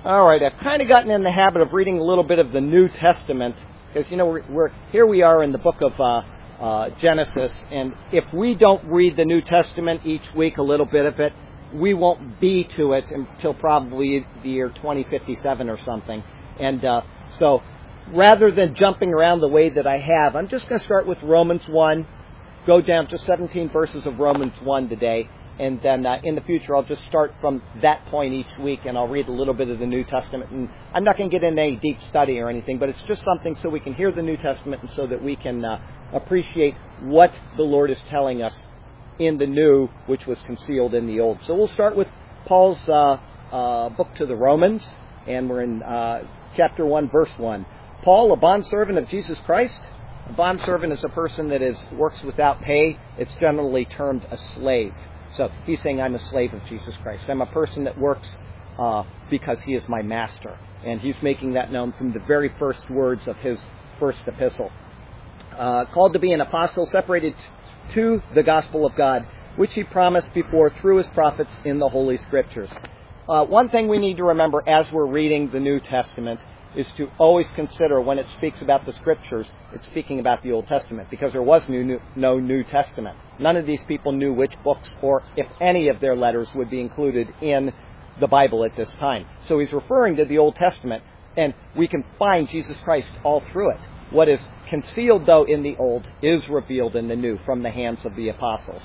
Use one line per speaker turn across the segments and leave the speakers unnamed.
All right, I've kind of gotten in the habit of reading a little bit of the New Testament because, here we are in the book of Genesis, and if we don't read the New Testament each week, a little bit of it, we won't be to it until probably the year 2057 or something. And so rather than jumping around the way that I have, I'm just going to start with Romans 1, go down to 17 verses of Romans 1 today. And then in the future, I'll just start from that point each week, and I'll read a little bit of the New Testament. And I'm not going to get into any deep study or anything, but it's just something so we can hear the New Testament and so that we can appreciate what the Lord is telling us in the New, which was concealed in the Old. So we'll start with Paul's book to the Romans, and we're in chapter 1, verse 1. Paul, a bondservant of Jesus Christ. A bondservant is a person that works without pay. It's generally termed a slave. So he's saying, I'm a slave of Jesus Christ. I'm a person that works because he is my master. And he's making that known from the very first words of his first epistle. Called to be an apostle, separated to the gospel of God, which he promised before through his prophets in the Holy Scriptures. One thing we need to remember as we're reading the New Testament is to always consider when it speaks about the Scriptures, it's speaking about the Old Testament, because there was no New Testament. None of these people knew which books or if any of their letters would be included in the Bible at this time. So he's referring to the Old Testament, and we can find Jesus Christ all through it. What is concealed, though, in the Old is revealed in the New from the hands of the apostles,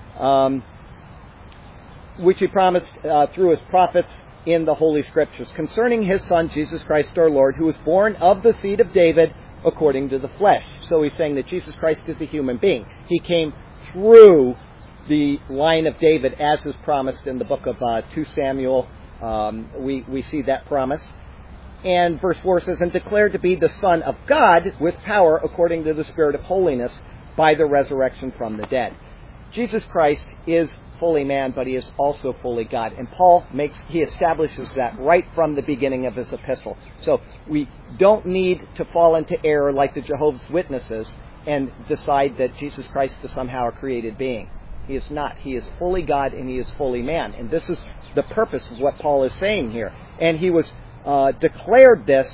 which he promised through his prophets in the Holy Scriptures, concerning his Son, Jesus Christ our Lord, who was born of the seed of David according to the flesh. So he's saying that Jesus Christ is a human being. He came through the line of David, as is promised in the book of 2 Samuel. We see that promise. And verse 4 says, and declared to be the Son of God with power according to the Spirit of holiness by the resurrection from the dead. Jesus Christ is fully man, but he is also fully God. And Paul establishes that right from the beginning of his epistle. So we don't need to fall into error like the Jehovah's Witnesses and decide that Jesus Christ is somehow a created being. He is not. He is fully God and he is fully man. And this is the purpose of what Paul is saying here. And he was declared this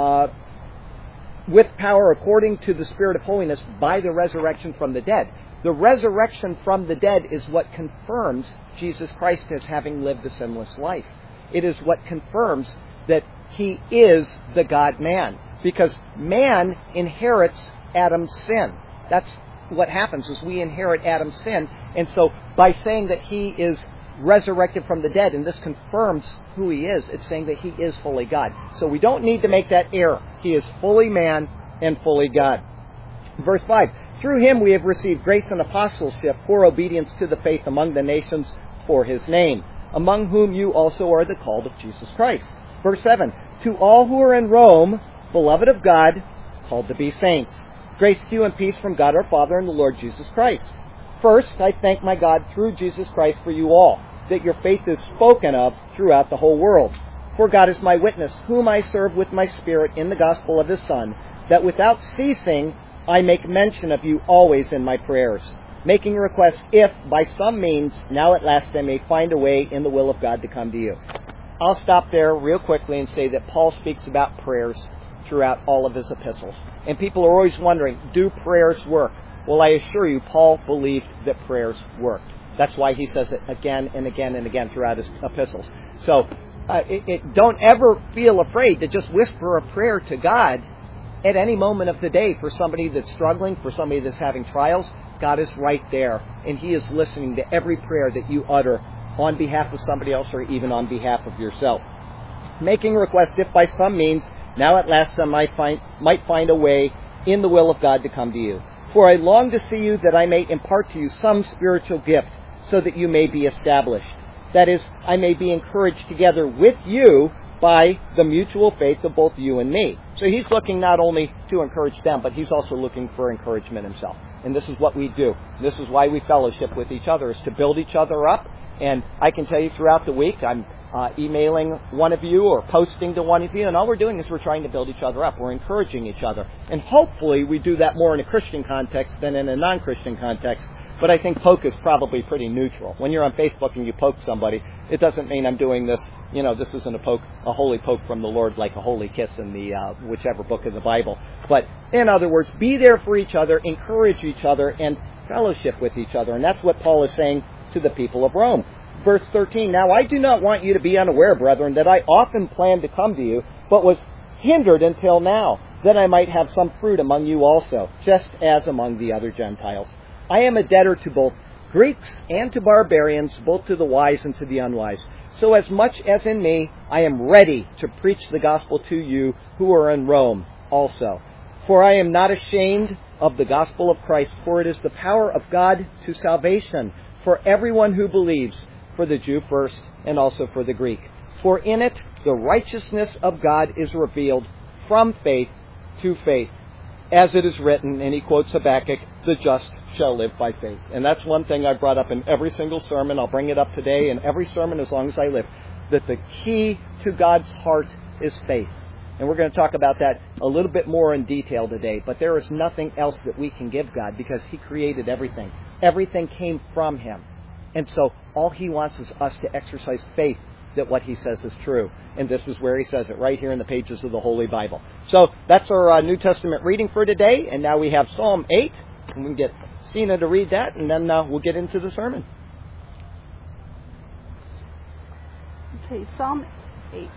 with power according to the Spirit of holiness by the resurrection from the dead. The resurrection from the dead is what confirms Jesus Christ as having lived a sinless life. It is what confirms that he is the God-man, because man inherits Adam's sin. That's what happens, is we inherit Adam's sin. And so by saying that he is resurrected from the dead, and this confirms who he is, it's saying that he is fully God. So we don't need to make that error. He is fully man and fully God. Verse 5. Through him we have received grace and apostleship for obedience to the faith among the nations for his name, among whom you also are the called of Jesus Christ. Verse 7, to all who are in Rome, beloved of God, called to be saints. Grace to you and peace from God our Father and the Lord Jesus Christ. First, I thank my God through Jesus Christ for you all, that your faith is spoken of throughout the whole world. For God is my witness, whom I serve with my spirit in the gospel of his Son, that without ceasing I make mention of you always in my prayers, making request if, by some means, now at last I may find a way in the will of God to come to you. I'll stop there real quickly and say that Paul speaks about prayers throughout all of his epistles. And people are always wondering, do prayers work? Well, I assure you, Paul believed that prayers worked. That's why he says it again and again and again throughout his epistles. So don't ever feel afraid to just whisper a prayer to God at any moment of the day for somebody that's struggling, for somebody that's having trials. God is right there, and he is listening to every prayer that you utter on behalf of somebody else or even on behalf of yourself. Making request if by some means, now at last I might find a way in the will of God to come to you. For I long to see you that I may impart to you some spiritual gift, so that you may be established. That is, I may be encouraged together with you by the mutual faith of both you and me. So he's looking not only to encourage them, but he's also looking for encouragement himself. And this is what we do. This is why we fellowship with each other, is to build each other up. And I can tell you throughout the week, I'm emailing one of you or posting to one of you, and all we're doing is we're trying to build each other up. We're encouraging each other. And hopefully we do that more in a Christian context than in a non-Christian context, but I think poke is probably pretty neutral. When you're on Facebook and you poke somebody, it doesn't mean I'm doing this, this isn't a holy poke from the Lord like a holy kiss in the whichever book of the Bible. But in other words, be there for each other, encourage each other, and fellowship with each other. And that's what Paul is saying to the people of Rome. Verse 13, now I do not want you to be unaware, brethren, that I often planned to come to you, but was hindered until now, that I might have some fruit among you also, just as among the other Gentiles. I am a debtor to both Greeks and to barbarians, both to the wise and to the unwise. So as much as in me, I am ready to preach the gospel to you who are in Rome also. For I am not ashamed of the gospel of Christ, for it is the power of God to salvation for everyone who believes, for the Jew first and also for the Greek. For in it the righteousness of God is revealed from faith to faith. As it is written, and he quotes Habakkuk, the just shall live by faith. And that's one thing I brought up in every single sermon. I'll bring it up today in every sermon as long as I live. That the key to God's heart is faith. And we're going to talk about that a little bit more in detail today. But there is nothing else that we can give God because he created everything. Everything came from him. And so all he wants is us to exercise faith that what he says is true. And this is where he says it, right here in the pages of the Holy Bible. So that's our New Testament reading for today. And now we have Psalm 8. And we can get Sina to read that, and then we'll get into the sermon.
Okay, Psalm 8.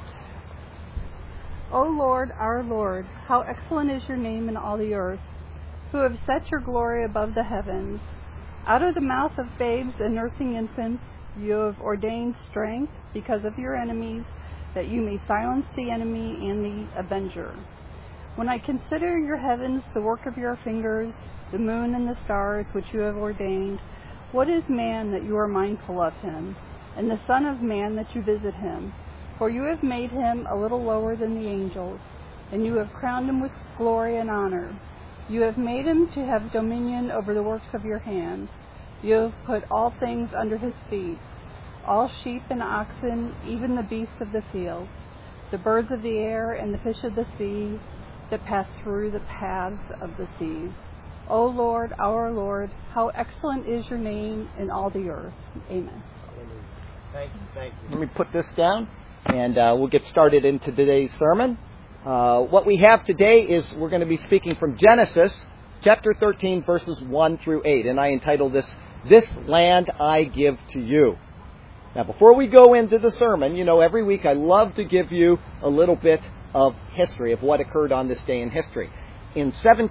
O Lord, our Lord, how excellent is your name in all the earth, who have set your glory above the heavens. Out of the mouth of babes and nursing infants, you have ordained strength because of your enemies, that you may silence the enemy and the avenger. When I consider your heavens, the work of your fingers, the moon and the stars which you have ordained, what is man that you are mindful of him, and the son of man that you visit him? For you have made him a little lower than the angels, and you have crowned him with glory and honor. You have made him to have dominion over the works of your hands. You have put all things under his feet, all sheep and oxen, even the beasts of the field, the birds of the air and the fish of the sea that pass through the paths of the seas. O Lord, our Lord, how excellent is your name in all the earth. Amen.
Thank you. Let me put this down, and we'll get started into today's sermon. What we have today is we're going to be speaking from Genesis, chapter 13, verses 1 through 8. And I entitled this Land I Give to You. Now, before we go into the sermon, every week I love to give you a little bit of history of what occurred on this day in history. In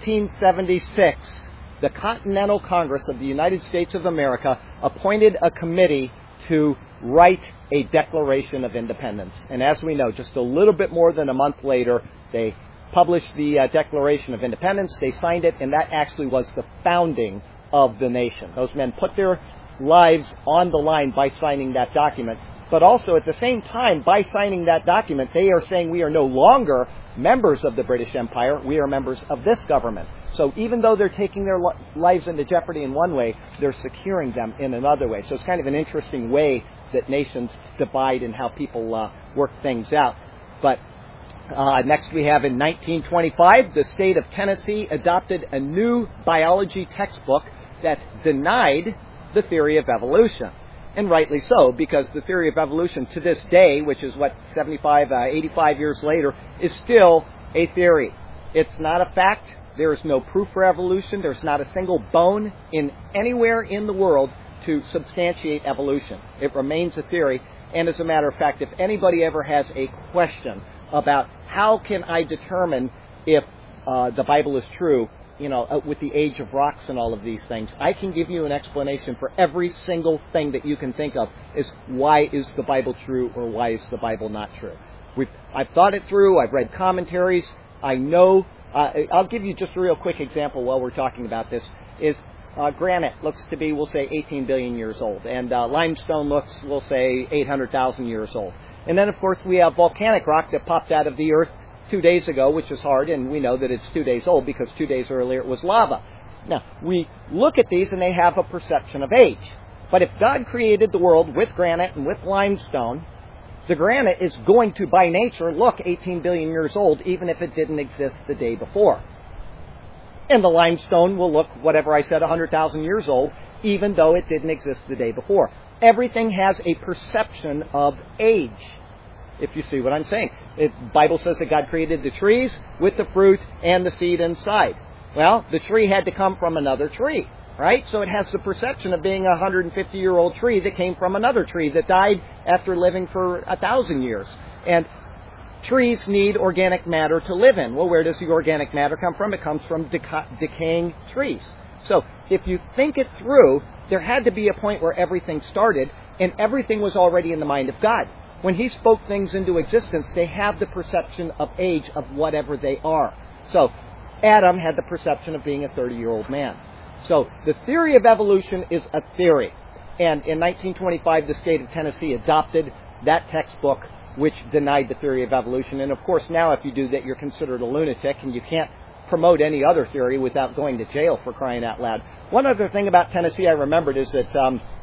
1776, the Continental Congress of the United States of America appointed a committee to write a Declaration of Independence. And as we know, just a little bit more than a month later, they published the Declaration of Independence. They signed it, and that actually was the founding of the nation. Those men put their lives on the line by signing that document. But also, at the same time, by signing that document, they are saying we are no longer members of the British Empire. We are members of this government. So even though they're taking their lives into jeopardy in one way, they're securing them in another way. So it's kind of an interesting way that nations divide and how people work things out. But next we have in 1925, the state of Tennessee adopted a new biology textbook that denied the theory of evolution. And rightly so, because the theory of evolution to this day, which is 85 years later, is still a theory. It's not a fact. There is no proof for evolution. There's not a single bone in anywhere in the world to substantiate evolution. It remains a theory. And as a matter of fact, if anybody ever has a question about how can I determine if the Bible is true, with the age of rocks and all of these things, I can give you an explanation for every single thing that you can think of is why is the Bible true or why is the Bible not true. I've thought it through. I've read commentaries. I know. I'll give you just a real quick example while we're talking about this. Is granite looks to be, we'll say, 18 billion years old. And limestone looks, we'll say, 800,000 years old. And then, of course, we have volcanic rock that popped out of the earth 2 days ago, which is hard, and we know that it's 2 days old because 2 days earlier it was lava. Now, we look at these and they have a perception of age. But if God created the world with granite and with limestone, the granite is going to, by nature, look 18 billion years old, even if it didn't exist the day before. And the limestone will look, whatever I said, 100,000 years old, even though it didn't exist the day before. Everything has a perception of age, if you see what I'm saying. The Bible says that God created the trees with the fruit and the seed inside. Well, the tree had to come from another tree, right? So it has the perception of being a 150-year-old tree that came from another tree that died after living for 1,000 years. And trees need organic matter to live in. Well, where does the organic matter come from? It comes from decaying trees. So if you think it through, there had to be a point where everything started, and everything was already in the mind of God. When He spoke things into existence, they have the perception of age of whatever they are. So Adam had the perception of being a 30-year-old man. So the theory of evolution is a theory. And in 1925, the state of Tennessee adopted that textbook which denied the theory of evolution. And of course, now if you do that, you're considered a lunatic, and you can't promote any other theory without going to jail, for crying out loud. One other thing about Tennessee I remembered is that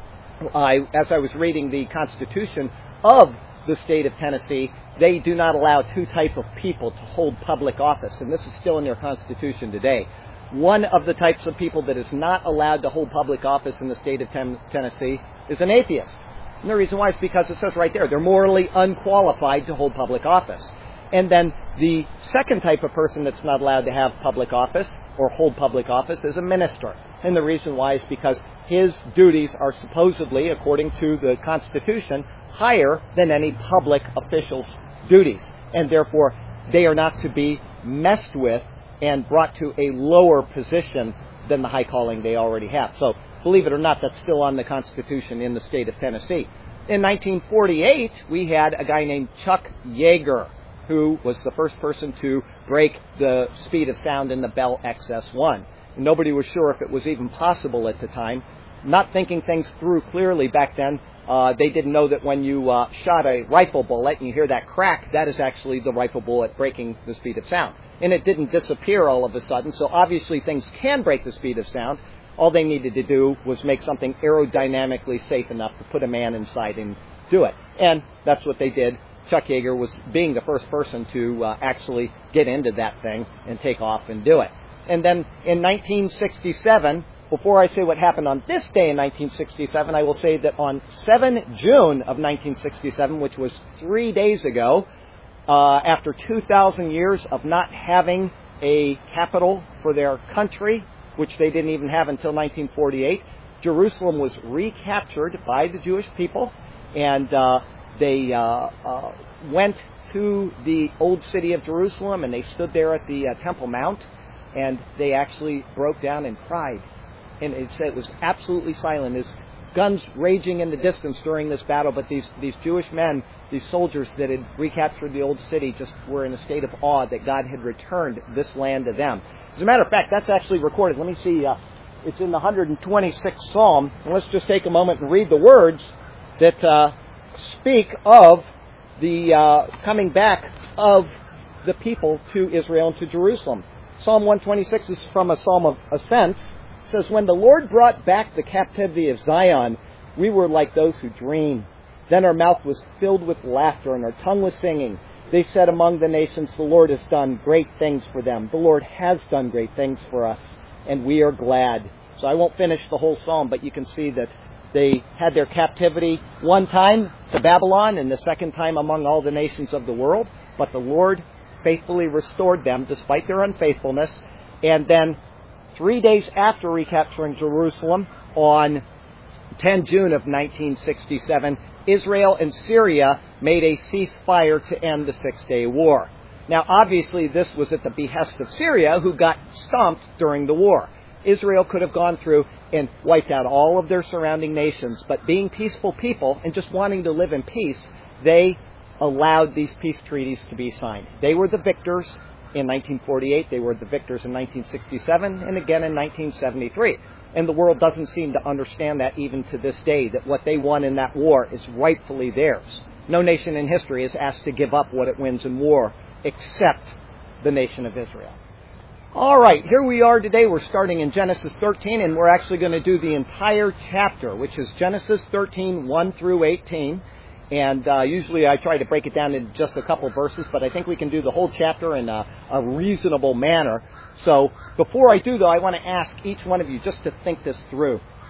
as I was reading the Constitution of the state of Tennessee, they do not allow two types of people to hold public office, and this is still in their Constitution today. One of the types of people that is not allowed to hold public office in the state of Tennessee is an atheist. And the reason why is because it says right there, they're morally unqualified to hold public office. And then the second type of person that's not allowed to have public office or hold public office is a minister. And the reason why is because his duties are supposedly, according to the Constitution, higher than any public official's duties. And therefore, they are not to be messed with and brought to a lower position than the high calling they already have. So, believe it or not, that's still on the Constitution in the state of Tennessee. In 1948, we had a guy named Chuck Yeager, who was the first person to break the speed of sound in the Bell XS-1. Nobody was sure if it was even possible at the time. Not thinking things through clearly back then, they didn't know that when you shot a rifle bullet and you hear that crack, that is actually the rifle bullet breaking the speed of sound. And it didn't disappear all of a sudden, so obviously things can break the speed of sound. All they needed to do was make something aerodynamically safe enough to put a man inside and do it. And that's what they did. Chuck Yeager was being the first person to actually get into that thing and take off and do it. And then in 1967, before I say what happened on this day in 1967, I will say that on 7 June of 1967, which was 3 days ago, after 2,000 years of not having a capital for their country, which they didn't even have until 1948, Jerusalem was recaptured by the Jewish people, and they went to the old city of Jerusalem, and they stood there at the Temple Mount, and they actually broke down and cried. And it said it was absolutely silent. There's guns raging in the distance during this battle, but these Jewish men, these soldiers that had recaptured the old city, just were in a state of awe that God had returned this land to them. As a matter of fact, that's actually recorded. Let me see. It's in the 126th Psalm. And let's just take a moment and read the words that speak of the coming back of the people to Israel and to Jerusalem. Psalm 126 is from a psalm of ascent. It says, "When the Lord brought back the captivity of Zion, we were like those who dream. Then our mouth was filled with laughter and our tongue was singing. They said among the nations, the Lord has done great things for them. The Lord has done great things for us, and we are glad." So I won't finish the whole psalm, but you can see that they had their captivity one time to Babylon and the second time among all the nations of the world. But the Lord faithfully restored them despite their unfaithfulness. And then 3 days after recapturing Jerusalem, on 10 June of 1967, Israel and Syria made a ceasefire to end the Six-Day War. Now, obviously, this was at the behest of Syria, who got stomped during the war. Israel could have gone through and wiped out all of their surrounding nations, but being peaceful people and just wanting to live in peace, they allowed these peace treaties to be signed. They were the victors in 1948, they were the victors in 1967, and again in 1973. And the world doesn't seem to understand that even to this day, that what they won in that war is rightfully theirs. No nation in history is asked to give up what it wins in war, except the nation of Israel. All right, here we are today. We're starting in Genesis 13, and we're actually going to do the entire chapter, which is Genesis 13, 1 through 18. And usually I try to break it down into just a couple verses, but I think we can do the whole chapter in a reasonable manner. So before I do, though, I want to ask each one of you just to think this through.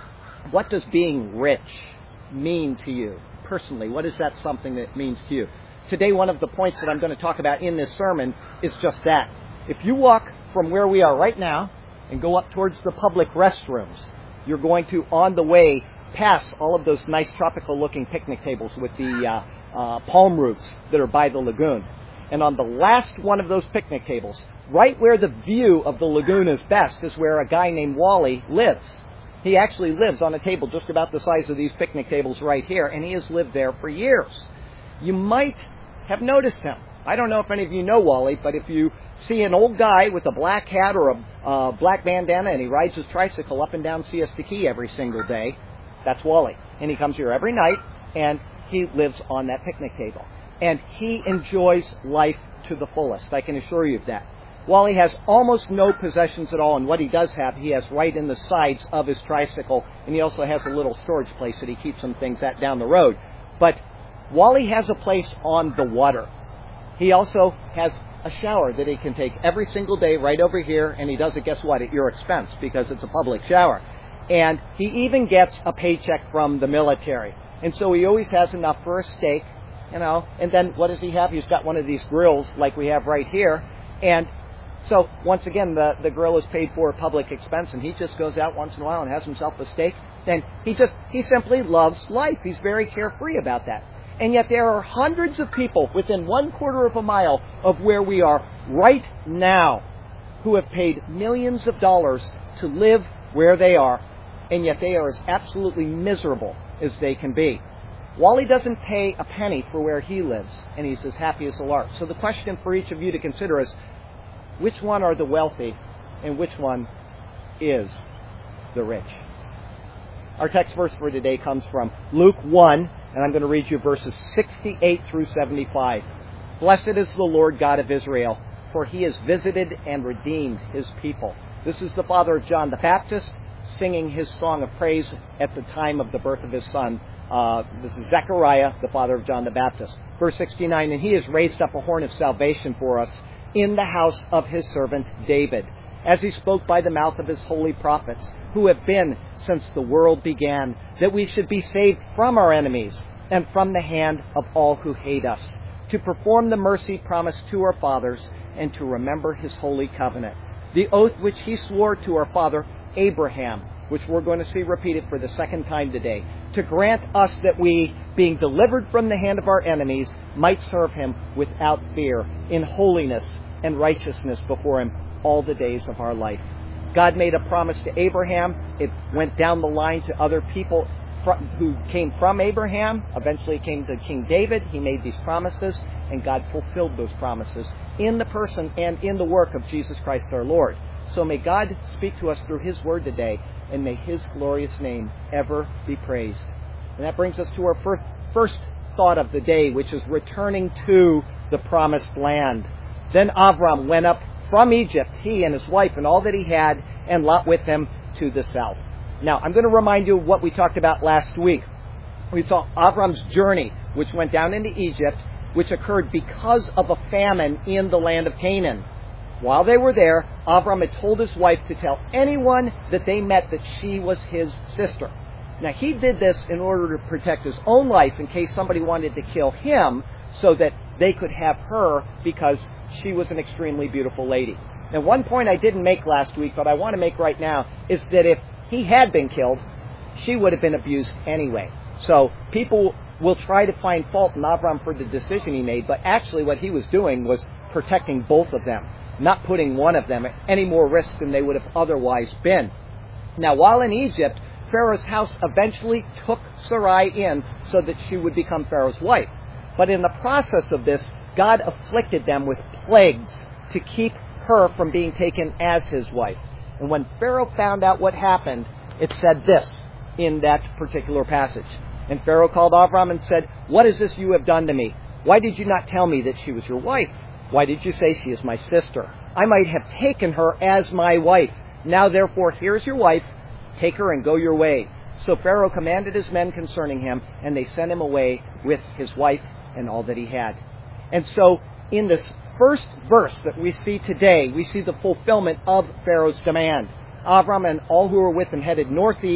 What does being rich mean to you personally? What is that something that means to you? Today, one of the points that I'm going to talk about in this sermon is just that. If you walk from where we are right now and go up towards the public restrooms, you're going to, on the way, pass all of those nice tropical-looking picnic tables with the palm roots that are by the lagoon. And on the last one of those picnic tables, right where the view of the lagoon is best, is where a guy named Wally lives. He actually lives on a table just about the size of these picnic tables right here, and he has lived there for years. You might have noticed him. I don't know if any of you know Wally, but if you see an old guy with a black hat or a black bandana and he rides his tricycle up and down Siesta Key every single day, that's Wally. And he comes here every night, and he lives on that picnic table. And he enjoys life to the fullest. I can assure you of that. Wally has almost no possessions at all, and what he does have, he has right in the sides of his tricycle, and he also has a little storage place that he keeps some things at down the road. But Wally has a place on the water. He also has a shower that he can take every single day right over here, and he does it, guess what, at your expense, because it's a public shower. And he even gets a paycheck from the military. And so he always has enough for a steak, and then what does he have? He's got one of these grills like we have right here, and so, once again, the grill is paid for at public expense, and he just goes out once in a while and has himself a steak. And he simply loves life. He's very carefree about that. And yet there are hundreds of people within 1/4 of a mile of where we are right now who have paid millions of dollars to live where they are, and yet they are as absolutely miserable as they can be. Wally doesn't pay a penny for where he lives, and he's as happy as a lark. So the question for each of you to consider is, which one are the wealthy, and which one is the rich? Our text verse for today comes from Luke 1, and I'm going to read you verses 68 through 75. Blessed is the Lord God of Israel, for he has visited and redeemed his people. This is the father of John the Baptist, singing his song of praise at the time of the birth of his son. This is Zechariah, the father of John the Baptist. Verse 69, and he has raised up a horn of salvation for us in the house of his servant David, as he spoke by the mouth of his holy prophets, who have been since the world began, that we should be saved from our enemies and from the hand of all who hate us, to perform the mercy promised to our fathers and to remember his holy covenant, the oath which he swore to our father Abraham, which we're going to see repeated for the second time today, to grant us that we, being delivered from the hand of our enemies, might serve him without fear, in holiness and righteousness before him all the days of our life. God made a promise to Abraham. It went down the line to other people who came from Abraham. Eventually it came to King David. He made these promises, and God fulfilled those promises in the person and in the work of Jesus Christ our Lord. So may God speak to us through his word today, and may his glorious name ever be praised. And that brings us to our first thought of the day, which is returning to the promised land. Then Avram went up from Egypt, he and his wife and all that he had, and Lot with him to the south. Now, I'm going to remind you of what we talked about last week. We saw Avram's journey, which went down into Egypt, which occurred because of a famine in the land of Canaan. While they were there, Avram had told his wife to tell anyone that they met that she was his sister. Now, he did this in order to protect his own life in case somebody wanted to kill him, so that they could have her because she was an extremely beautiful lady. Now, one point I didn't make last week, but I want to make right now, is that if he had been killed, she would have been abused anyway. So people will try to find fault in Avram for the decision he made, but actually what he was doing was protecting both of them, not putting one of them at any more risk than they would have otherwise been. Now, while in Egypt, Pharaoh's house eventually took Sarai in so that she would become Pharaoh's wife. But in the process of this, God afflicted them with plagues to keep her from being taken as his wife. And when Pharaoh found out what happened, it said this in that particular passage. And Pharaoh called Avram and said, "What is this you have done to me? Why did you not tell me that she was your wife? Why did you say she is my sister? I might have taken her as my wife. Now therefore, here's your wife. Take her and go your way." So Pharaoh commanded his men concerning him, and they sent him away with his wife and all that he had. And so in this first verse that we see today, we see the fulfillment of Pharaoh's demand. Avram and all who were with him headed northeast,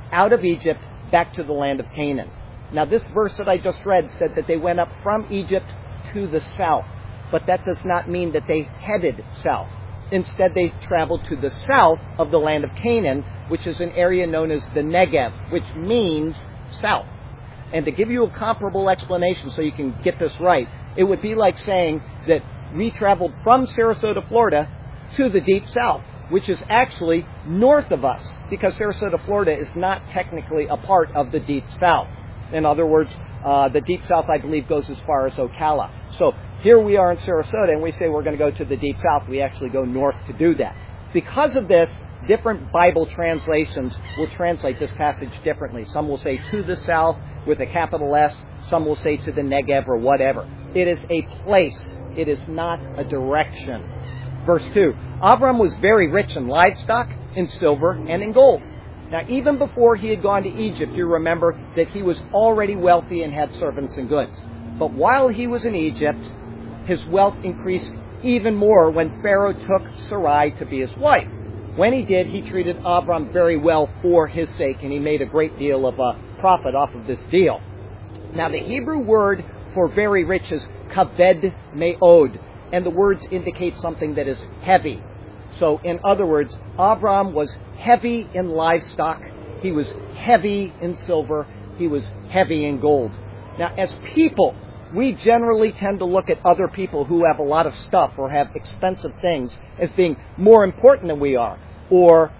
out of Egypt back to the land of Canaan. Now, this verse that I just read said that they went up from Egypt to the south, but that does not mean that they headed south. Instead, they traveled to the south of the land of Canaan, which is an area known as the Negev, which means south. And to give you a comparable explanation so you can get this right, it would be like saying that we traveled from Sarasota, Florida, to the deep south, which is actually north of us, because Sarasota, Florida is not technically a part of the deep south. In other words, the deep south, I believe, goes as far as Ocala. So here we are in Sarasota, and we say we're going to go to the deep south. We actually go north to do that. Because of this, different Bible translations will translate this passage differently. Some will say to the south with a capital S. Some will say to the Negev or whatever. It is a place. It is not a direction. Verse 2, Abram was very rich in livestock, in silver, and in gold. Now, even before he had gone to Egypt, you remember that he was already wealthy and had servants and goods. But while he was in Egypt, his wealth increased even more when Pharaoh took Sarai to be his wife. When he did, he treated Abram very well for his sake, and he made a great deal of profit off of this deal. Now, the Hebrew word for very rich is kaved me'od, and the words indicate something that is heavy. So, in other words, Abram was heavy in livestock, he was heavy in silver, he was heavy in gold. Now, as people, we generally tend to look at other people who have a lot of stuff or have expensive things as being more important than we are, or,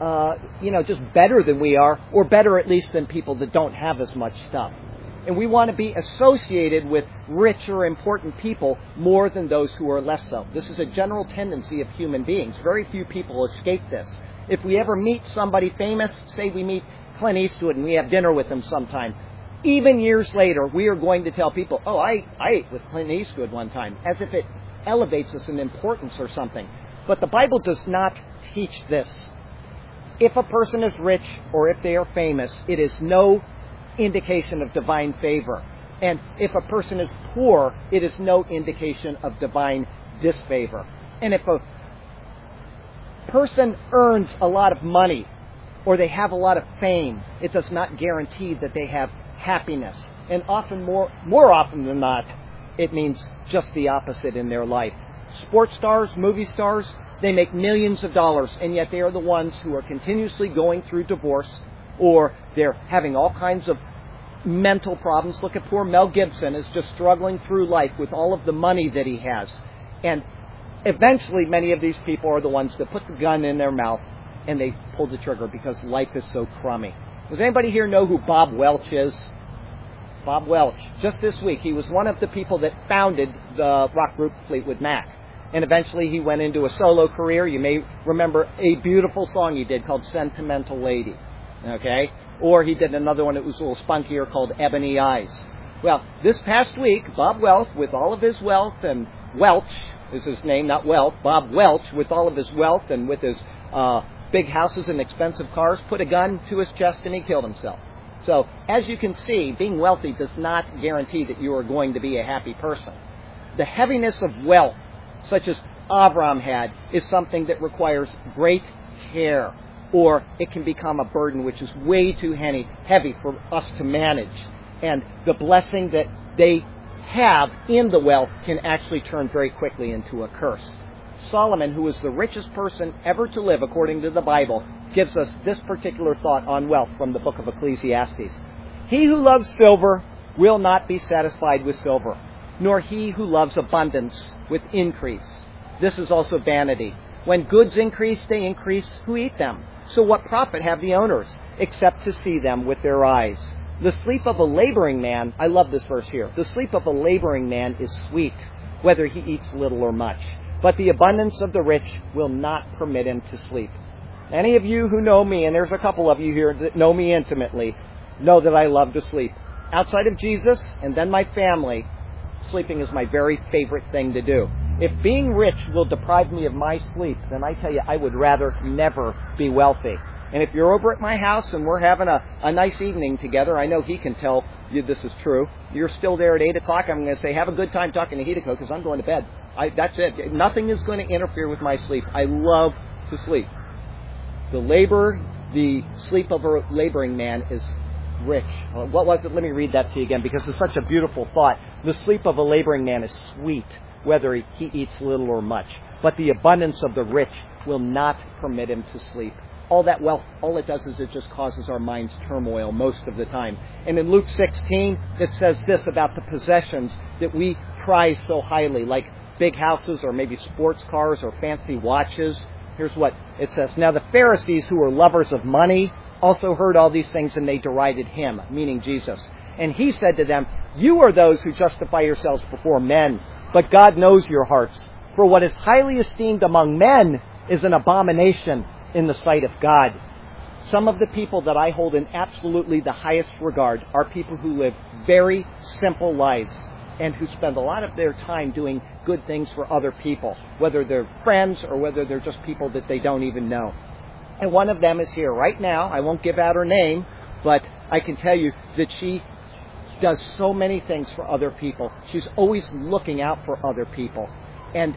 just better than we are, or better at least than people that don't have as much stuff. And we want to be associated with rich or important people more than those who are less so. This is a general tendency of human beings. Very few people escape this. If we ever meet somebody famous, say we meet Clint Eastwood and we have dinner with him sometime, even years later, we are going to tell people, oh, I ate with Clint Eastwood one time, as if it elevates us in importance or something. But the Bible does not teach this. If a person is rich or if they are famous, it is no indication of divine favor. And if a person is poor, it is no indication of divine disfavor. And if a person earns a lot of money or they have a lot of fame, it does not guarantee that they have happiness. And often, more often than not, it means just the opposite in their life. Sports stars, movie stars, they make millions of dollars, and yet they are the ones who are continuously going through divorce, or they're having all kinds of mental problems. Look at poor Mel Gibson is just struggling through life with all of the money that he has. And eventually many of these people are the ones that put the gun in their mouth and they pull the trigger because life is so crummy. Does anybody here know who Bob Welch is? Bob Welch. Just this week, he was one of the people that founded the rock group Fleetwood Mac. And eventually he went into a solo career. You may remember a beautiful song he did called Sentimental Lady. Okay? Or he did another one that was a little spunkier called Ebony Eyes. Well, this past week, Bob Welch, with all of his wealth, and Welch is his name, not wealth, Bob Welch, with all of his wealth and with his big houses and expensive cars, put a gun to his chest and he killed himself. So, as you can see, being wealthy does not guarantee that you are going to be a happy person. The heaviness of wealth, such as Abram had, is something that requires great care, or it can become a burden which is way too heavy for us to manage. And the blessing that they have in the wealth can actually turn very quickly into a curse. Solomon, who was the richest person ever to live according to the Bible, gives us this particular thought on wealth from the book of Ecclesiastes. He who loves silver will not be satisfied with silver, nor he who loves abundance with increase. This is also vanity. When goods increase, they increase who eat them. So what profit have the owners, except to see them with their eyes? The sleep of a laboring man, I love this verse here, the sleep of a laboring man is sweet, whether he eats little or much. But the abundance of the rich will not permit him to sleep. Any of you who know me, and there's a couple of you here that know me intimately, know that I love to sleep. Outside of Jesus and then my family, sleeping is my very favorite thing to do. If being rich will deprive me of my sleep, then I tell you, I would rather never be wealthy. And if you're over at my house and we're having a nice evening together, I know he can tell you this is true. You're still there at 8 o'clock, I'm going to say, have a good time talking to Hideko because I'm going to bed. That's it. Nothing is going to interfere with my sleep. I love to sleep. The labor the sleep of a laboring man is rich. What was it? Let me read that to you again, because it's such a beautiful thought. The sleep of a laboring man is sweet, whether he eats little or much. But the abundance of the rich will not permit him to sleep. All that wealth, all it does is it just causes our minds turmoil most of the time. And in Luke 16, it says this about the possessions that we prize so highly, like big houses or maybe sports cars or fancy watches. Here's what it says. Now the Pharisees, who were lovers of money, also heard all these things, and they derided him, meaning Jesus. And he said to them, "You are those who justify yourselves before men, but God knows your hearts. For what is highly esteemed among men is an abomination in the sight of God." Some of the people that I hold in absolutely the highest regard are people who live very simple lives and who spend a lot of their time doing good things for other people, whether they're friends or whether they're just people that they don't even know. And one of them is here right now. I won't give out her name, but I can tell you that she does so many things for other people. She's always looking out for other people. And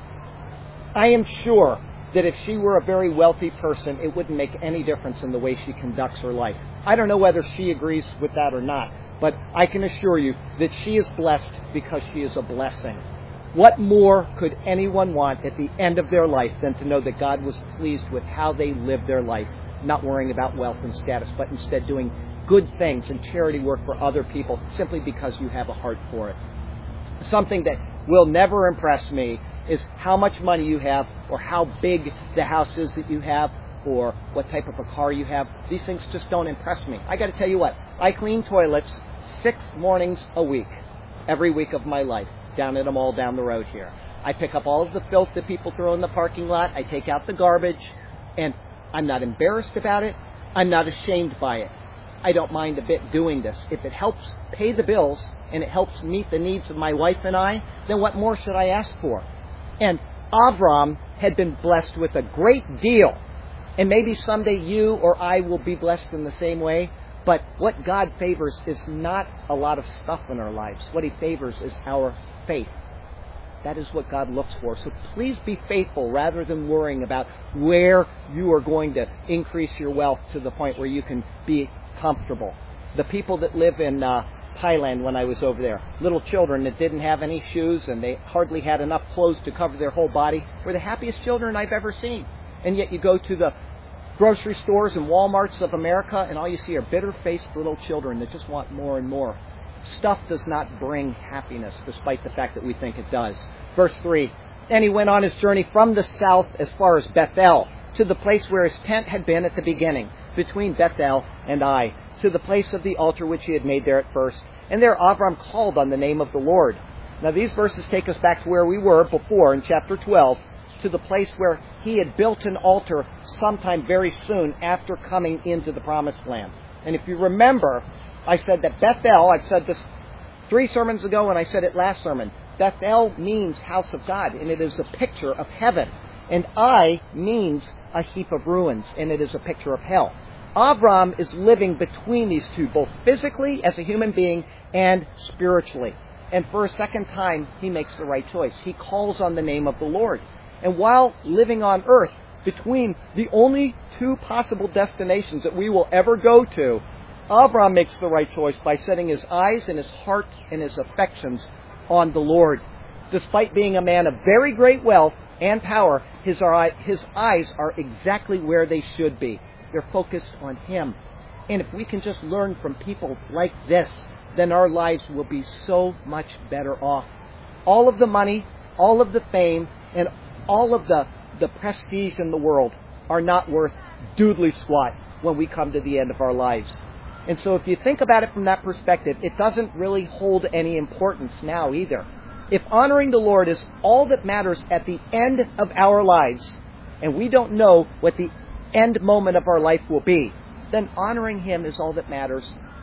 I am sure that if she were a very wealthy person, it wouldn't make any difference in the way she conducts her life. I don't know whether she agrees with that or not, but I can assure you that she is blessed because she is a blessing. What more could anyone want at the end of their life than to know that God was pleased with how they lived their life, not worrying about wealth and status, but instead doing good things and charity work for other people simply because you have a heart for it. Something that will never impress me is how much money you have or how big the house is that you have or what type of a car you have. These things just don't impress me. I got to tell you what, I clean toilets 6 mornings a week, every week of my life, down at a mall down the road here. I pick up all of the filth that people throw in the parking lot. I take out the garbage, and I'm not embarrassed about it. I'm not ashamed by it. I don't mind a bit doing this. If it helps pay the bills and it helps meet the needs of my wife and I, then what more should I ask for? And Avram had been blessed with a great deal. And maybe someday you or I will be blessed in the same way. But what God favors is not a lot of stuff in our lives. What He favors is our faith. That is what God looks for. So please be faithful rather than worrying about where you are going to increase your wealth to the point where you can be comfortable. The people that live in Thailand when I was over there, little children that didn't have any shoes and they hardly had enough clothes to cover their whole body, were the happiest children I've ever seen. And yet you go to the grocery stores and Walmarts of America and all you see are bitter-faced little children that just want more and more. Stuff does not bring happiness, despite the fact that we think it does. Verse 3, and he went on his journey from the south as far as Bethel, to the place where his tent had been at the beginning, between Bethel and Ai, to the place of the altar which he had made there at first. And there Avram called on the name of the Lord. Now these verses take us back to where we were before in chapter 12, to the place where he had built an altar sometime very soon after coming into the promised land. And if you remember, I said that Bethel, I've said this 3 sermons ago and I said it last sermon, Bethel means house of God, and it is a picture of heaven. And Ai means a heap of ruins, and it is a picture of hell. Avram is living between these two, both physically as a human being and spiritually. And for a second time, he makes the right choice. He calls on the name of the Lord. And while living on earth, between the only 2 possible destinations that we will ever go to, Avram makes the right choice by setting his eyes and his heart and his affections on the Lord. Despite being a man of very great wealth and power, his eyes are exactly where they should be. They're focused on Him. And if we can just learn from people like this, then our lives will be so much better off. All of the money, all of the fame, and all of the prestige in the world are not worth doodly squat when we come to the end of our lives. And so if you think about it from that perspective, it doesn't really hold any importance now either. If honoring the Lord is all that matters at the end of our lives, and we don't know what the end moment of our life will be, then honoring Him is all that matters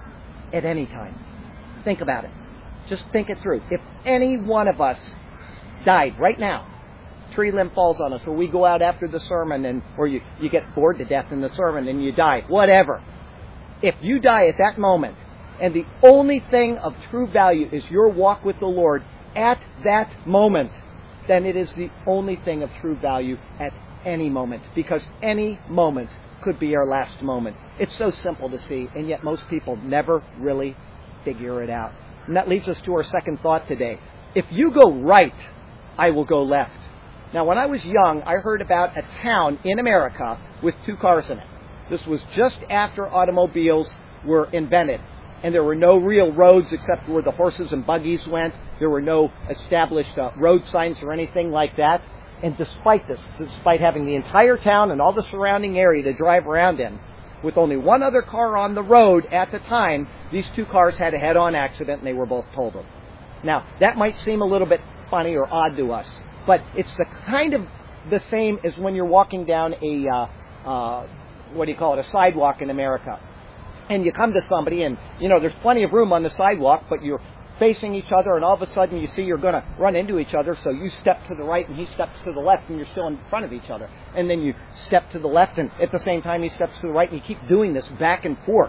at any time. Think about it. Just think it through. If any one of us died right now, tree limb falls on us, or we go out after the sermon, or you get bored to death in the sermon and you die, whatever. If you die at that moment, and the only thing of true value is your walk with the Lord at that moment, then it is the only thing of true value at any moment, because any moment could be our last moment. It's so simple to see, and yet most people never really figure it out. And that leads us to our second thought today. If you go right, I will go left. Now, when I was young, I heard about a town in America with 2 cars in it. This was just after automobiles were invented, and there were no real roads except where the horses and buggies went. There were no established road signs or anything like that. And despite this, despite having the entire town and all the surrounding area to drive around in, with only one other car on the road at the time, these 2 cars had a head-on accident and they were both totaled. Now, that might seem a little bit funny or odd to us, but it's the kind of the same as when you're walking down a sidewalk in America. And you come to somebody and, there's plenty of room on the sidewalk, but you're facing each other, and all of a sudden you see you're going to run into each other, so you step to the right and he steps to the left, and you're still in front of each other. And then you step to the left, and at the same time he steps to the right, and you keep doing this back and forth.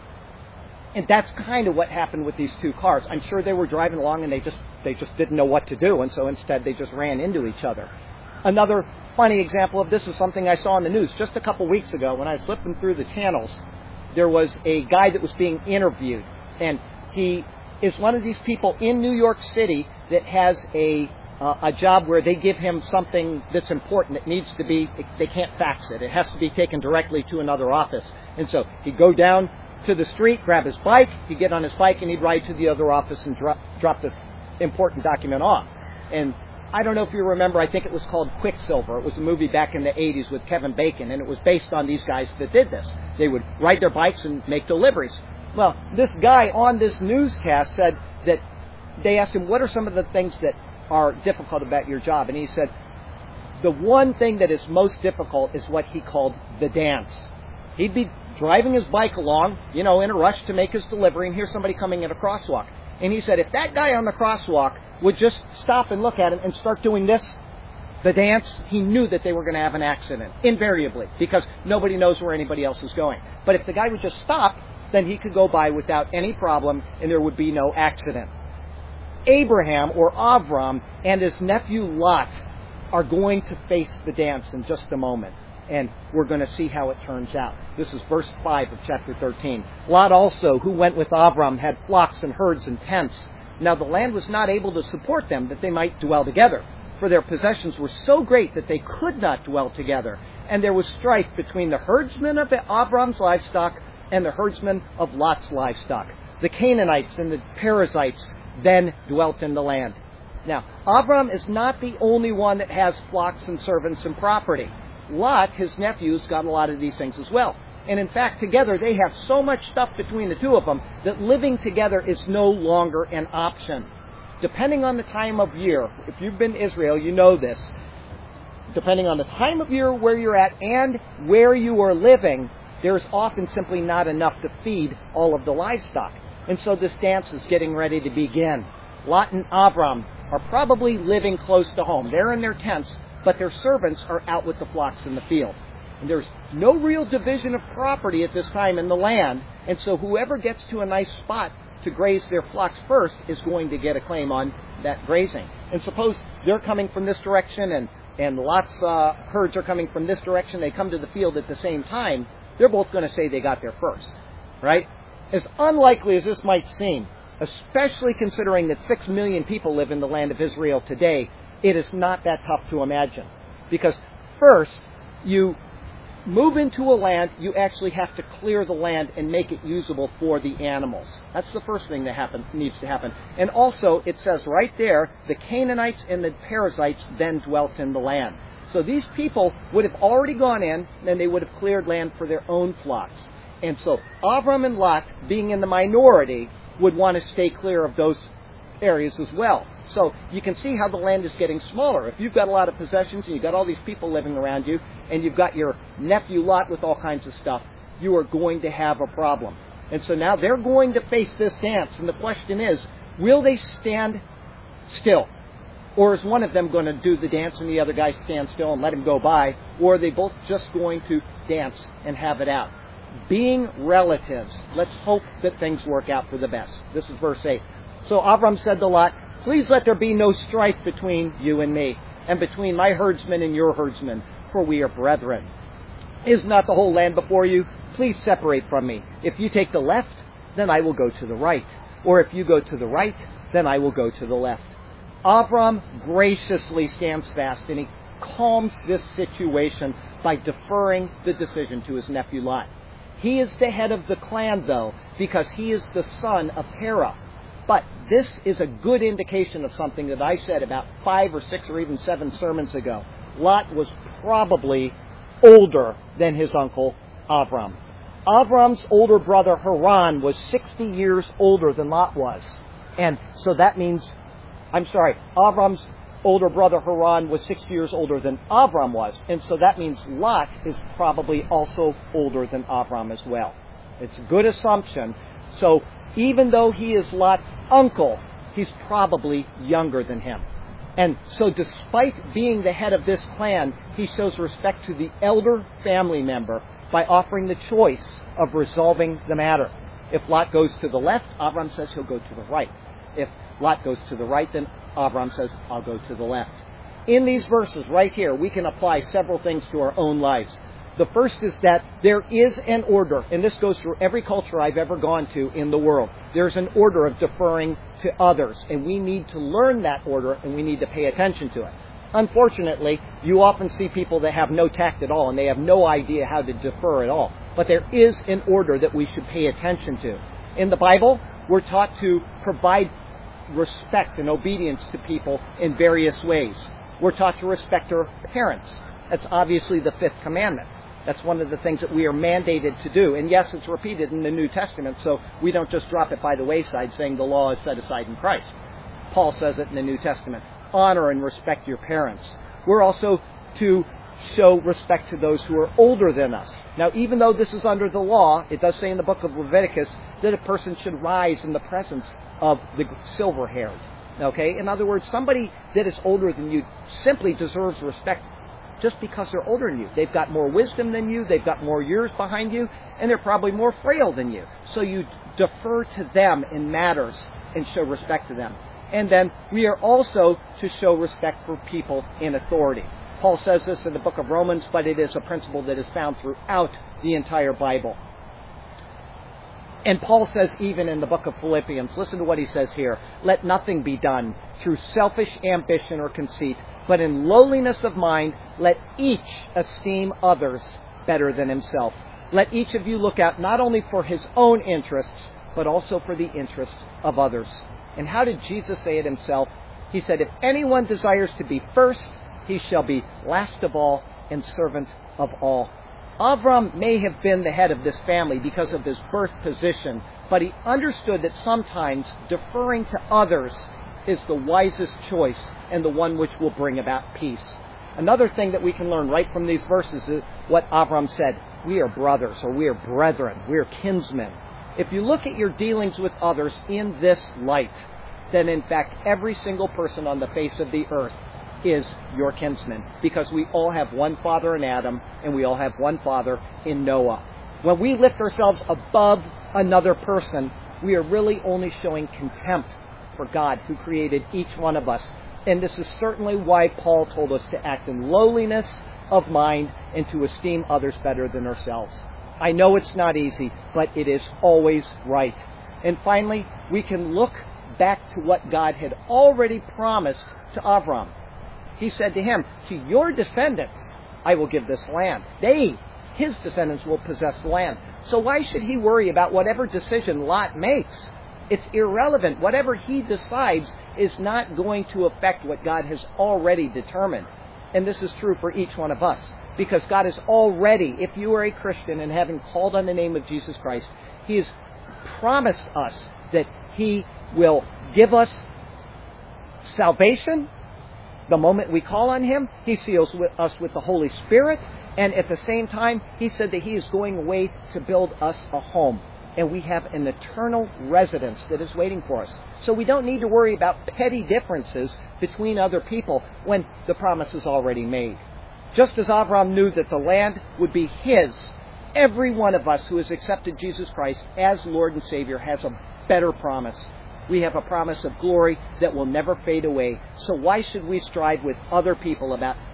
And that's kind of what happened with these 2 cars. I'm sure they were driving along and they just didn't know what to do, and so instead they just ran into each other. Another funny example of this is something I saw on the news just a couple weeks ago when I was flipping through the channels. There was a guy that was being interviewed, and he is one of these people in New York City that has a job where they give him something that's important that needs to be, they can't fax it. It has to be taken directly to another office. And so he'd go down to the street, grab his bike, he'd get on his bike, and he'd ride to the other office and drop this important document off. And I don't know if you remember, I think it was called Quicksilver. It was a movie back in the 80s with Kevin Bacon, and it was based on these guys that did this. They would ride their bikes and make deliveries. Well, this guy on this newscast said that they asked him, what are some of the things that are difficult about your job? And he said, the one thing that is most difficult is what he called the dance. He'd be driving his bike along, in a rush to make his delivery, and here's somebody coming at a crosswalk. And he said, if that guy on the crosswalk would just stop and look at him and start doing this, the dance, he knew that they were going to have an accident, invariably, because nobody knows where anybody else is going. But if the guy would just stop, then he could go by without any problem, and there would be no accident. Abraham, or Avram, and his nephew Lot are going to face the dance in just a moment, and we're going to see how it turns out. This is verse 5 of chapter 13. Lot also, who went with Avram, had flocks and herds and tents. Now the land was not able to support them, that they might dwell together, for their possessions were so great that they could not dwell together. And there was strife between the herdsmen of Avram's livestock and the herdsmen of Lot's livestock. The Canaanites and the Perizzites then dwelt in the land. Now, Avram is not the only one that has flocks and servants and property. Lot, his nephew's got a lot of these things as well. And in fact, together they have so much stuff between the 2 of them that living together is no longer an option. Depending on the time of year, if you've been to Israel, you know this. Depending on the time of year where you're at and where you are living, there's often simply not enough to feed all of the livestock. And so this dance is getting ready to begin. Lot and Avram are probably living close to home. They're in their tents, but their servants are out with the flocks in the field. And there's no real division of property at this time in the land, and so whoever gets to a nice spot to graze their flocks first is going to get a claim on that grazing. And suppose they're coming from this direction and Lot's herds are coming from this direction, they come to the field at the same time, they're both going to say they got there first, right? As unlikely as this might seem, especially considering that 6 million people live in the land of Israel today, it is not that tough to imagine. Because first, you move into a land, you actually have to clear the land and make it usable for the animals. That's the first thing that needs to happen. And also, it says right there, the Canaanites and the Perizzites then dwelt in the land. So these people would have already gone in, and they would have cleared land for their own flocks. And so Avram and Lot, being in the minority, would want to stay clear of those areas as well. So you can see how the land is getting smaller. If you've got a lot of possessions and you've got all these people living around you, and you've got your nephew Lot with all kinds of stuff, you are going to have a problem. And so now they're going to face this dance. And the question is, will they stand still? Or is one of them going to do the dance and the other guy stand still and let him go by? Or are they both just going to dance and have it out? Being relatives, let's hope that things work out for the best. This is verse 8. So Avram said to Lot, please let there be no strife between you and me, and between my herdsmen and your herdsmen. for we are brethren. Is not the whole land before you? Please separate from me. If you take the left, then I will go to the right. Or if you go to the right, then I will go to the left. Avram graciously stands fast, and he calms this situation by deferring the decision to his nephew Lot. He is the head of the clan, though, because he is the son of Terah. But this is a good indication of something that I said about 5 or 6 or even 7 sermons ago. Lot was probably older than his uncle Avram. Avram's older brother Haran was 60 years older than Lot was. And so that means, Avram's older brother Haran was 60 years older than Avram was. And so that means Lot is probably also older than Avram as well. It's a good assumption. So even though he is Lot's uncle, he's probably younger than him. And so despite being the head of this clan, he shows respect to the elder family member by offering the choice of resolving the matter. If Lot goes to the left, Avram says he'll go to the right. If Lot goes to the right, then Avram says, I'll go to the left. In these verses right here, we can apply several things to our own lives. The first is that there is an order, and this goes through every culture I've ever gone to in the world. There's an order of deferring to others, and we need to learn that order, and we need to pay attention to it. Unfortunately, you often see people that have no tact at all, and they have no idea how to defer at all. But there is an order that we should pay attention to. In the Bible, we're taught to provide respect and obedience to people in various ways. We're taught to respect our parents. That's obviously the 5th commandment. That's one of the things that we are mandated to do. And yes, it's repeated in the New Testament, so we don't just drop it by the wayside saying the law is set aside in Christ. Paul says it in the New Testament. Honor and respect your parents. We're also to show respect to those who are older than us. Now, even though this is under the law, it does say in the book of Leviticus that a person should rise in the presence of the silver-haired. Okay? In other words, somebody that is older than you simply deserves respect just because they're older than you. They've got more wisdom than you, they've got more years behind you, and they're probably more frail than you. So you defer to them in matters and show respect to them. And then we are also to show respect for people in authority. Paul says this in the book of Romans, but it is a principle that is found throughout the entire Bible. And Paul says even in the book of Philippians, listen to what he says here, let nothing be done through selfish ambition or conceit, but in lowliness of mind, let each esteem others better than himself. Let each of you look out not only for his own interests, but also for the interests of others. And how did Jesus say it himself? He said, if anyone desires to be first, he shall be last of all and servant of all. Avram may have been the head of this family because of his birth position, but he understood that sometimes deferring to others is the wisest choice and the one which will bring about peace. Another thing that we can learn right from these verses is what Avram said. We are brothers, or we are brethren. We are kinsmen. If you look at your dealings with others in this light, then in fact every single person on the face of the earth is your kinsman, because we all have one father in Adam, and we all have one father in Noah. When we lift ourselves above another person, we are really only showing contempt for God, who created each one of us. And this is certainly why Paul told us to act in lowliness of mind and to esteem others better than ourselves. I know it's not easy, but it is always right. And finally, we can look back to what God had already promised to Avram. He said to him, to your descendants I will give this land. His descendants, will possess the land. So why should he worry about whatever decision Lot makes? It's irrelevant. Whatever he decides is not going to affect what God has already determined. And this is true for each one of us. Because God has already, if you are a Christian and having called on the name of Jesus Christ, He has promised us that He will give us salvation the moment we call on Him. He seals us with the Holy Spirit. And at the same time, He said that He is going away to build us a home. And we have an eternal residence that is waiting for us. So we don't need to worry about petty differences between other people when the promise is already made. Just as Avram knew that the land would be his, every one of us who has accepted Jesus Christ as Lord and Savior has a better promise. We have a promise of glory that will never fade away. So why should we strive with other people about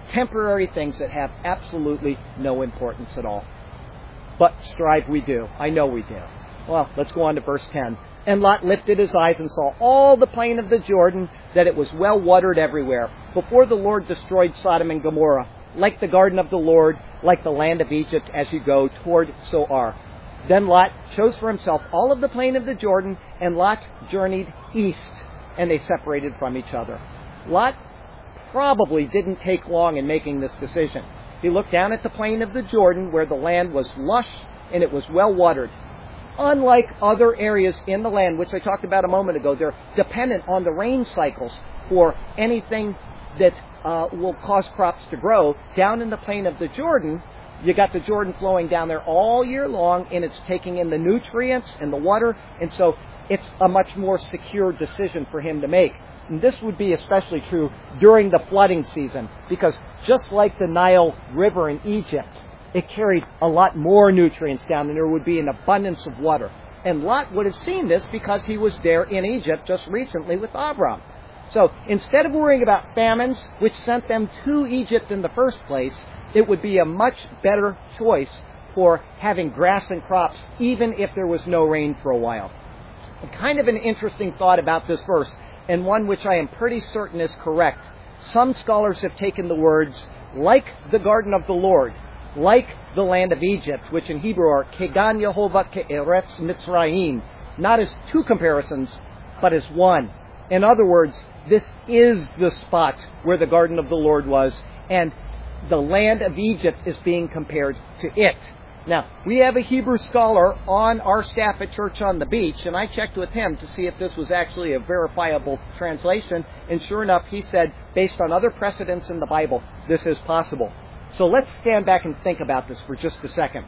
temporary things that have absolutely no importance at all. But strive we do. I know we do. Well, let's go on to verse 10. And Lot lifted his eyes and saw all the plain of the Jordan, that it was well watered everywhere, before the Lord destroyed Sodom and Gomorrah, like the garden of the Lord, like the land of Egypt, as you go toward Zoar. Then Lot chose for himself all of the plain of the Jordan, and Lot journeyed east, and they separated from each other. Lot probably didn't take long in making this decision. He looked down at the plain of the Jordan, where the land was lush and it was well watered. Unlike other areas in the land, which I talked about a moment ago, they're dependent on the rain cycles for anything that will cause crops to grow. Down in the plain of the Jordan, you got the Jordan flowing down there all year long, and it's taking in the nutrients and the water, and so it's a much more secure decision for him to make. And this would be especially true during the flooding season, because just like the Nile River in Egypt, it carried a lot more nutrients down, and there would be an abundance of water. And Lot would have seen this because he was there in Egypt just recently with Abram. So instead of worrying about famines, which sent them to Egypt in the first place, it would be a much better choice for having grass and crops, even if there was no rain for a while. Kind of an interesting thought about this verse, and one which I am pretty certain is correct. Some scholars have taken the words, like the garden of the Lord, like the land of Egypt, which in Hebrew are Kegan Yehovah Ke'eretz Mitzrayim, not as two comparisons, but as one. In other words, this is the spot where the garden of the Lord was, and the land of Egypt is being compared to it. Now, we have a Hebrew scholar on our staff at Church on the Beach, and I checked with him to see if this was actually a verifiable translation, and sure enough, he said, based on other precedents in the Bible, this is possible. So let's stand back and think about this for just a second.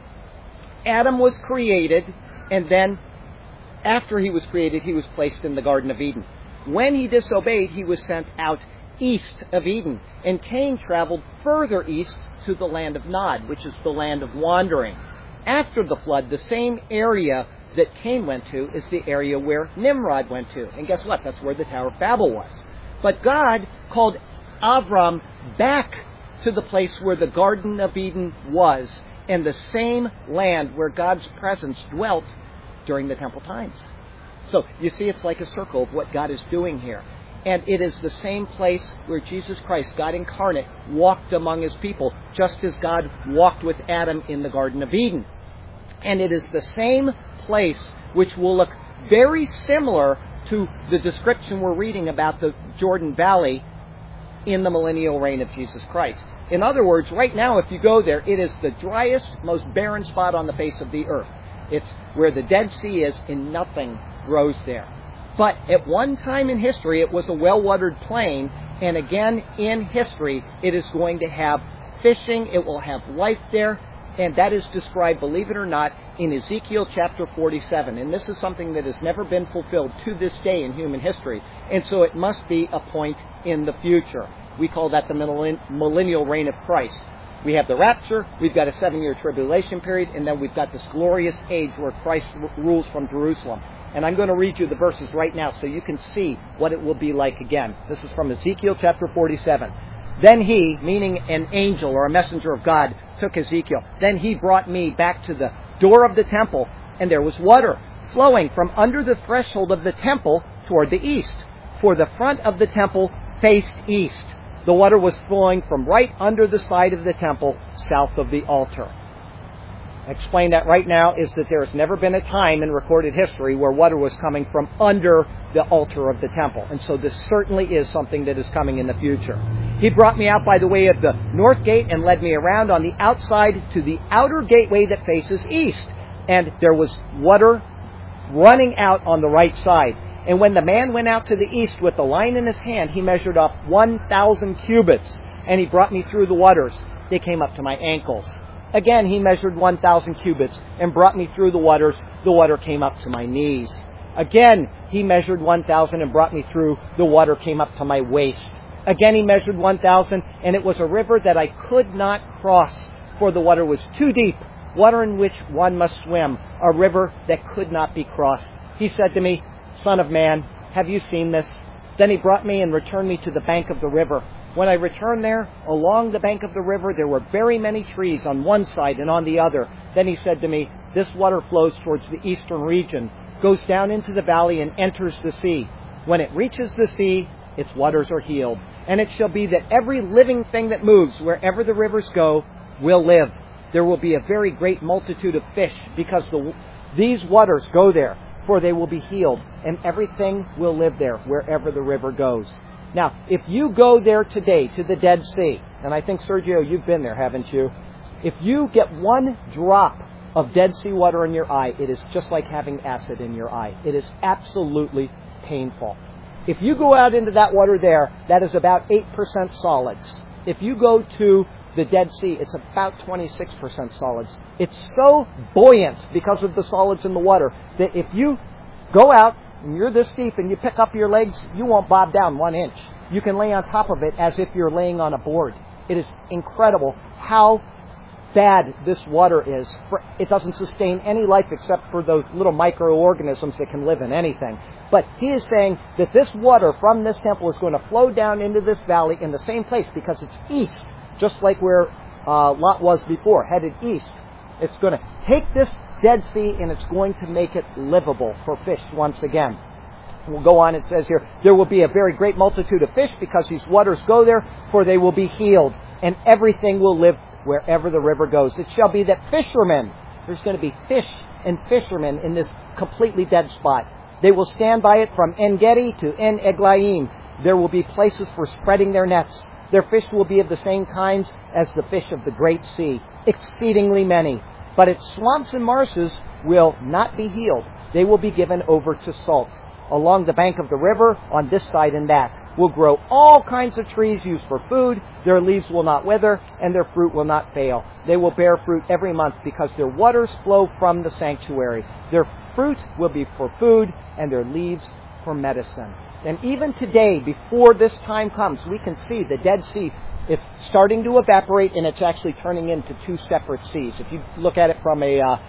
Adam was created, and then after he was created, he was placed in the Garden of Eden. When he disobeyed, he was sent out east of Eden, and Cain traveled further east to the land of Nod, which is the land of wandering. After the flood, the same area that Cain went to is the area where Nimrod went to. And guess what? That's where the Tower of Babel was. But God called Avram back to the place where the Garden of Eden was, and the same land where God's presence dwelt during the temple times. So you see, it's like a circle of what God is doing here. And it is the same place where Jesus Christ, God incarnate, walked among his people, just as God walked with Adam in the Garden of Eden. And it is the same place which will look very similar to the description we're reading about the Jordan Valley in the millennial reign of Jesus Christ. In other words, right now, if you go there, it is the driest, most barren spot on the face of the earth. It's where the Dead Sea is, and nothing grows there. But at one time in history, it was a well-watered plain, and again in history, it is going to have fishing, it will have life there, and that is described, believe it or not, in Ezekiel chapter 47. And this is something that has never been fulfilled to this day in human history, and so it must be a point in the future. We call that the millennial reign of Christ. We have the rapture, we've got a 7-year tribulation period, and then we've got this glorious age where Christ rules from Jerusalem. And I'm going to read you the verses right now so you can see what it will be like again. This is from Ezekiel chapter 47. Then he, meaning an angel or a messenger of God, took Ezekiel. Then he brought me back to the door of the temple, and there was water flowing from under the threshold of the temple toward the east. For the front of the temple faced east. The water was flowing from right under the side of the temple, south of the altar. I explain that right now is that there has never been a time in recorded history where water was coming from under the altar of the temple. And so this certainly is something that is coming in the future. He brought me out by the way of the north gate and led me around on the outside to the outer gateway that faces east. And there was water running out on the right side. And when the man went out to the east with the line in his hand, he measured up 1,000 cubits. And he brought me through the waters. They came up to my ankles. Again, he measured 1,000 cubits and brought me through the waters. The water came up to my knees. Again, he measured 1,000 and brought me through. The water came up to my waist. Again, he measured 1,000, and it was a river that I could not cross, for the water was too deep, water in which one must swim, a river that could not be crossed. He said to me, Son of man, have you seen this? Then he brought me and returned me to the bank of the river. When I returned there, along the bank of the river, there were very many trees on one side and on the other. Then he said to me, this water flows towards the eastern region, goes down into the valley and enters the sea. When it reaches the sea, its waters are healed. And it shall be that every living thing that moves wherever the rivers go will live. There will be a very great multitude of fish because these waters go there, for they will be healed, and everything will live there wherever the river goes. Now, if you go there today to the Dead Sea, and I think, Sergio, you've been there, haven't you? If you get one drop of Dead Sea water in your eye, it is just like having acid in your eye. It is absolutely painful. If you go out into that water there, that is about 8% solids. If you go to the Dead Sea, it's about 26% solids. It's so buoyant because of the solids in the water that if you go out and you're this deep and you pick up your legs, you won't bob down 1 inch. You can lay on top of it as if you're laying on a board. It is incredible how bad this water is. It doesn't sustain any life except for those little microorganisms that can live in anything. But he is saying that this water from this temple is going to flow down into this valley in the same place because it's east, just like where Lot was before, headed east. It's going to take this Dead Sea and it's going to make it livable for fish once again. We'll go on, it says here, there will be a very great multitude of fish because these waters go there, for they will be healed, and everything will live wherever the river goes. It shall be that fishermen, there's going to be fish and fishermen in this completely dead spot. They will stand by it from En-Gedi to En-Eglaim. There will be places for spreading their nets. Their fish will be of the same kinds as the fish of the great sea, exceedingly many. But its swamps and marshes will not be healed. They will be given over to salt. Along the bank of the river, on this side and that, will grow all kinds of trees used for food. Their leaves will not wither, and their fruit will not fail. They will bear fruit every month, because their waters flow from the sanctuary. Their fruit will be for food, and their leaves for medicine. And even today, before this time comes, we can see the Dead Sea. It's starting to evaporate, and it's actually turning into two separate seas. If you look at it from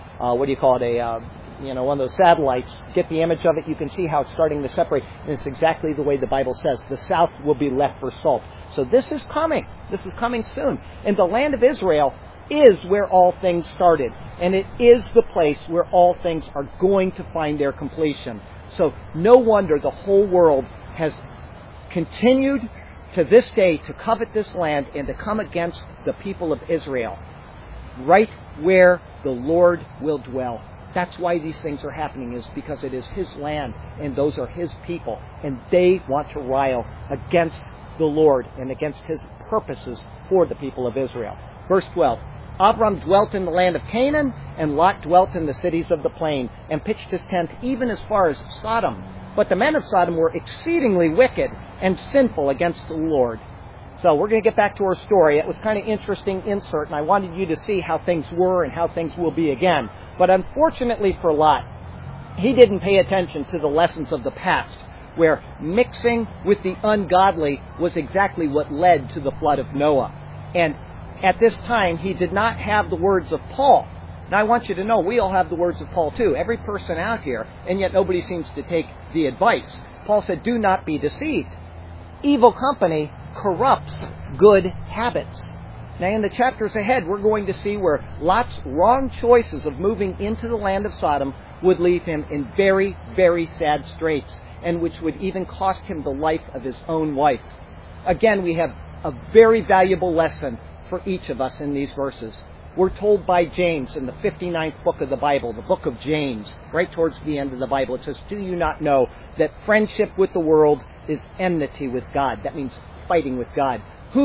one of those satellites, get the image of it, you can see how it's starting to separate. And it's exactly the way the Bible says. The south will be left for salt. So this is coming. This is coming soon. And the land of Israel is where all things started. And it is the place where all things are going to find their completion. So no wonder the whole world has continued to this day to covet this land and to come against the people of Israel, right where the Lord will dwell. That's why these things are happening, is because it is His land and those are His people, and they want to rile against the Lord and against His purposes for the people of Israel. Verse 12, Abram dwelt in the land of Canaan, and Lot dwelt in the cities of the plain, and pitched his tent even as far as Sodom. But the men of Sodom were exceedingly wicked and sinful against the Lord. So we're going to get back to our story. It was kind of interesting insert, and I wanted you to see how things were and how things will be again. But unfortunately for Lot, he didn't pay attention to the lessons of the past, where mixing with the ungodly was exactly what led to the flood of Noah. And at this time, he did not have the words of Paul. Now, I want you to know, we all have the words of Paul too. Every person out here, and yet nobody seems to take the advice. Paul said, do not be deceived. Evil company corrupts good habits. Now, in the chapters ahead, we're going to see where Lot's wrong choices of moving into the land of Sodom would leave him in very, very sad straits, and which would even cost him the life of his own wife. Again, we have a very valuable lesson for each of us in these verses. We're told by James in the 59th book of the Bible, the book of James, right towards the end of the Bible, it says, do you not know that friendship with the world is enmity with God? That means fighting with God.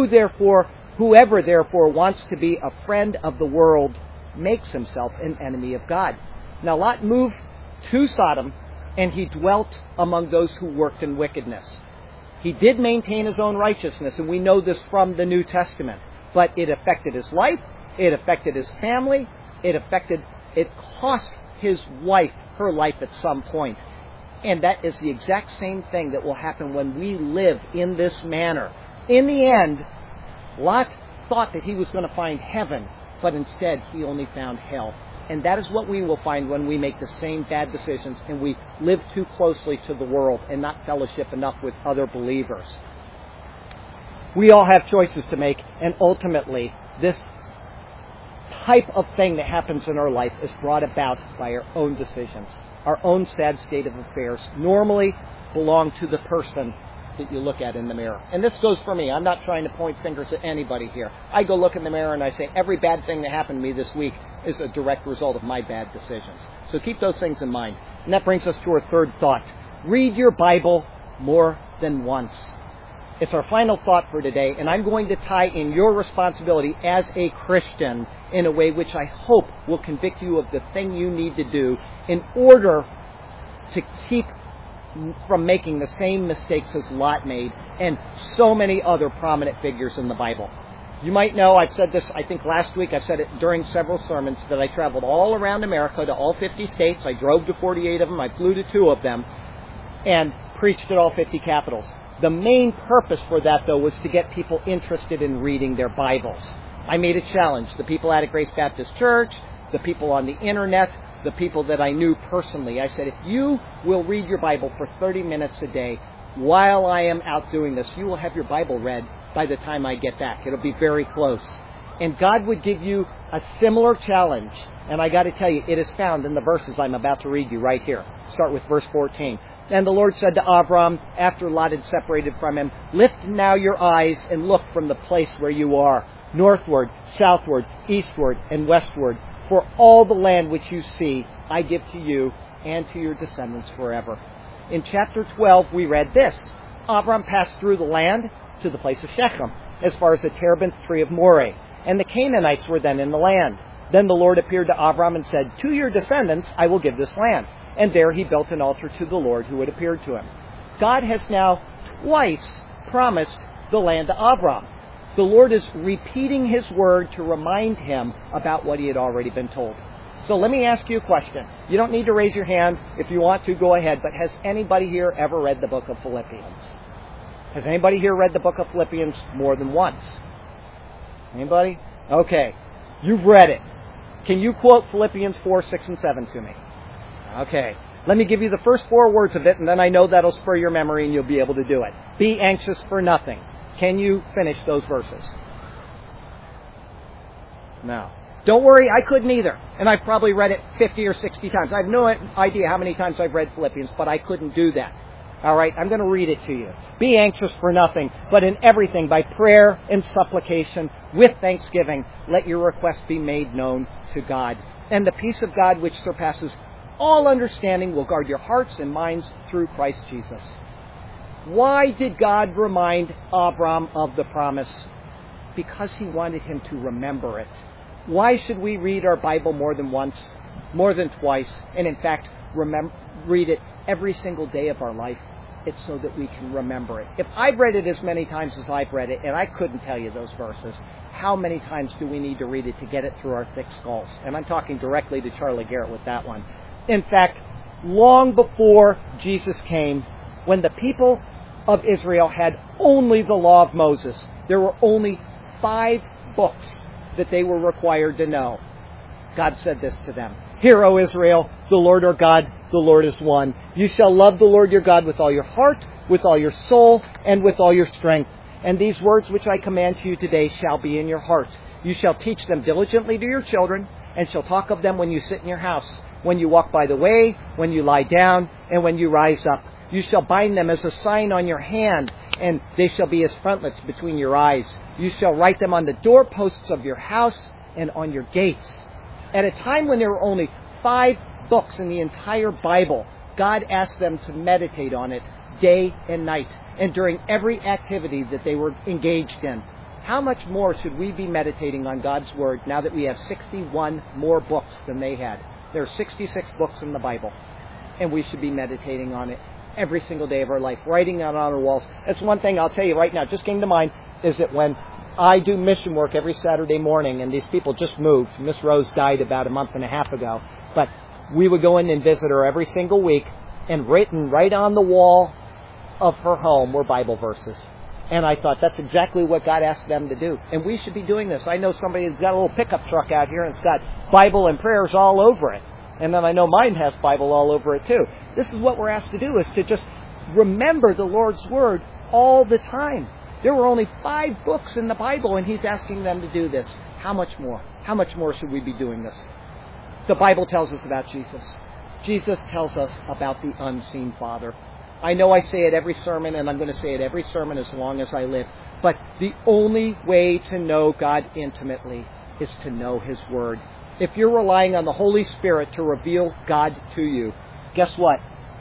Whoever therefore wants to be a friend of the world makes himself an enemy of God. Now Lot moved to Sodom, and he dwelt among those who worked in wickedness. He did maintain his own righteousness, and we know this from the New Testament. But it affected his life, it affected his family, it cost his wife her life at some point. And that is the exact same thing that will happen when we live in this manner. In the end, Lot thought that he was going to find heaven, but instead he only found hell. And that is what we will find when we make the same bad decisions and we live too closely to the world and not fellowship enough with other believers. We all have choices to make, and ultimately, this type of thing that happens in our life is brought about by our own decisions. Our own sad state of affairs normally belong to the person that you look at in the mirror. And this goes for me. I'm not trying to point fingers at anybody here. I go look in the mirror and I say, every bad thing that happened to me this week is a direct result of my bad decisions. So keep those things in mind. And that brings us to our third thought. Read your Bible more than once. It's our final thought for today, and I'm going to tie in your responsibility as a Christian in a way which I hope will convict you of the thing you need to do in order to keep from making the same mistakes as Lot made and so many other prominent figures in the Bible. You might know, I've said this, I think last week, I've said it during several sermons, that I traveled all around America to all 50 states. I drove to 48 of them. I flew to 2 of them and preached at all 50 capitals. The main purpose for that, though, was to get people interested in reading their Bibles. I made a challenge. The people out at Grace Baptist Church, the people on the internet, the people that I knew personally. I said, if you will read your Bible for 30 minutes a day while I am out doing this, you will have your Bible read by the time I get back. It'll be very close. And God would give you a similar challenge. And I got to tell you, it is found in the verses I'm about to read you right here. Start with verse 14. And the Lord said to Abram, after Lot had separated from him, lift now your eyes and look from the place where you are, northward, southward, eastward, and westward. For all the land which you see, I give to you and to your descendants forever. In chapter 12, we read this. Abram passed through the land to the place of Shechem, as far as the terebinth tree of Moreh. And the Canaanites were then in the land. Then the Lord appeared to Abram and said, to your descendants I will give this land. And there he built an altar to the Lord who had appeared to him. God has now twice promised the land to Abram. The Lord is repeating his word to remind him about what he had already been told. So let me ask you a question. You don't need to raise your hand. If you want to, go ahead. But has anybody here ever read the book of Philippians? Has anybody here read the book of Philippians more than once? Anybody? Okay. You've read it. Can you quote Philippians 4, 6, and 7 to me? Okay. Let me give you the first 4 words of it, and then I know that'll spur your memory and you'll be able to do it. Be anxious for nothing. Can you finish those verses? No. Don't worry, I couldn't either. And I've probably read it 50 or 60 times. I have no idea how many times I've read Philippians, but I couldn't do that. All right, I'm going to read it to you. Be anxious for nothing, but in everything, by prayer and supplication, with thanksgiving, let your requests be made known to God. And the peace of God, which surpasses all understanding, will guard your hearts and minds through Christ Jesus. Why did God remind Abram of the promise? Because he wanted him to remember it. Why should we read our Bible more than once, more than twice, and in fact, read it every single day of our life? It's so that we can remember it. If I've read it as many times as I've read it, and I couldn't tell you those verses, how many times do we need to read it to get it through our thick skulls? And I'm talking directly to Charlie Garrett with that one. In fact, long before Jesus came, when the people of Israel had only the law of Moses, there were only 5 books that they were required to know. God said this to them. Hear, O Israel, the Lord our God, the Lord is one. You shall love the Lord your God with all your heart, with all your soul, and with all your strength. And these words which I command to you today shall be in your heart. You shall teach them diligently to your children, and shall talk of them when you sit in your house, when you walk by the way, when you lie down, and when you rise up. You shall bind them as a sign on your hand, and they shall be as frontlets between your eyes. You shall write them on the doorposts of your house and on your gates. At a time when there were only 5 books in the entire Bible, God asked them to meditate on it day and night, and during every activity that they were engaged in. How much more should we be meditating on God's Word now that we have 61 more books than they had? There are 66 books in the Bible, and we should be meditating on it every single day of our life, writing it on our walls. That's one thing I'll tell you right now, just came to mind, is that when I do mission work every Saturday morning, and these people just moved. Miss Rose died about a month and a half ago, but we would go in and visit her every single week, and written right on the wall of her home were Bible verses. And I thought, that's exactly what God asked them to do. And we should be doing this. I know somebody that's got a little pickup truck out here, and it's got Bible and prayers all over it. And then I know mine has Bible all over it too. This is what we're asked to do, is to just remember the Lord's Word all the time. There were only 5 books in the Bible, and he's asking them to do this. How much more? How much more should we be doing this? The Bible tells us about Jesus. Jesus tells us about the unseen Father. I know I say it every sermon, and I'm going to say it every sermon as long as I live. But the only way to know God intimately is to know His Word. If you're relying on the Holy Spirit to reveal God to you, guess what?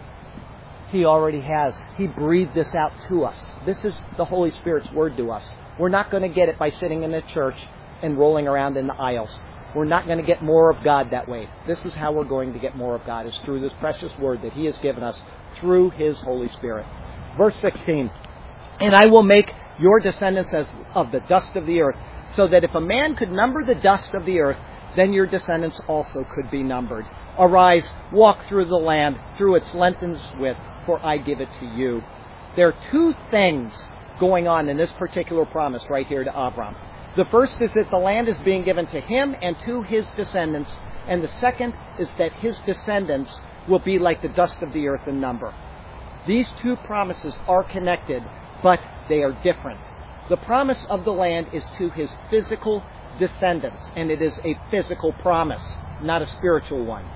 He already has. He breathed this out to us. This is the Holy Spirit's Word to us. We're not going to get it by sitting in a church and rolling around in the aisles. We're not going to get more of God that way. This is how we're going to get more of God, is through this precious Word that He has given us through His Holy Spirit. Verse 16, and I will make your descendants as of the dust of the earth, so that if a man could number the dust of the earth, then your descendants also could be numbered. Arise, walk through the land, through its length and its width, for I give it to you. There are 2 things going on in this particular promise right here to Abram. The first is that the land is being given to him and to his descendants. And the second is that his descendants will be like the dust of the earth in number. These 2 promises are connected, but they are different. The promise of the land is to his physical descendants, and it is a physical promise, not a spiritual one.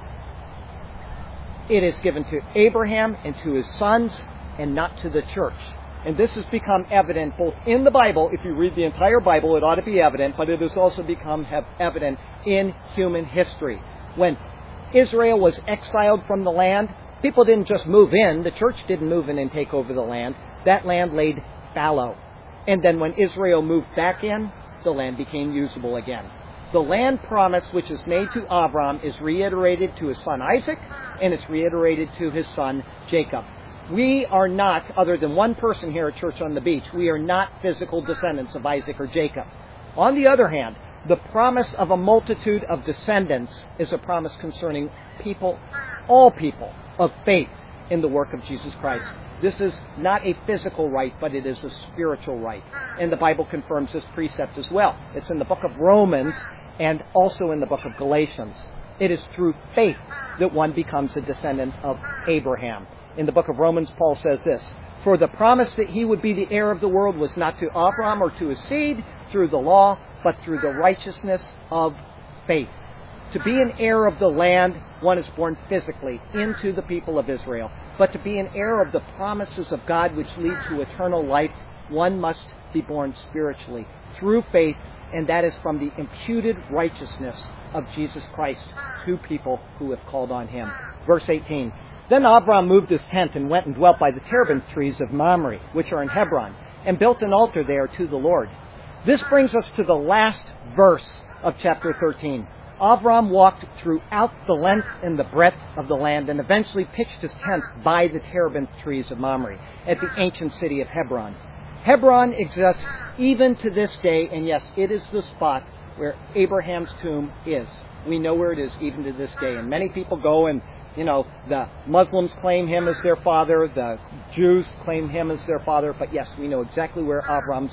It is given to Abraham and to his sons, and not to the church. And this has become evident both in the Bible. If you read the entire Bible, it ought to be evident, but it has also become evident in human history. When Israel was exiled from the land, people didn't just move in. The church didn't move in and take over the land. That land laid fallow. And then when Israel moved back in, the land became usable again. The land promise which is made to Abram is reiterated to his son Isaac, and it's reiterated to his son Jacob. We are not, other than one person here at Church on the Beach, we are not physical descendants of Isaac or Jacob. On the other hand, the promise of a multitude of descendants is a promise concerning people, all people of faith in the work of Jesus Christ. This is not a physical right, but it is a spiritual right. And the Bible confirms this precept as well. It's in the book of Romans and also in the book of Galatians. It is through faith that one becomes a descendant of Abraham. In the book of Romans, Paul says this, for the promise that he would be the heir of the world was not to Abraham or to his seed through the law, but through the righteousness of faith. To be an heir of the land, one is born physically into the people of Israel. But to be an heir of the promises of God which lead to eternal life, one must be born spiritually through faith, and that is from the imputed righteousness of Jesus Christ to people who have called on Him. Verse 18, then Abram moved his tent and went and dwelt by the terebinth trees of Mamre, which are in Hebron, and built an altar there to the Lord. This brings us to the last verse of chapter 13. Abram walked throughout the length and the breadth of the land and eventually pitched his tent by the terebinth trees of Mamre at the ancient city of Hebron. Hebron exists even to this day, and yes, it is the spot where Abraham's tomb is. We know where it is even to this day, and many people go and, the Muslims claim him as their father, the Jews claim him as their father, but yes, we know exactly where Abram's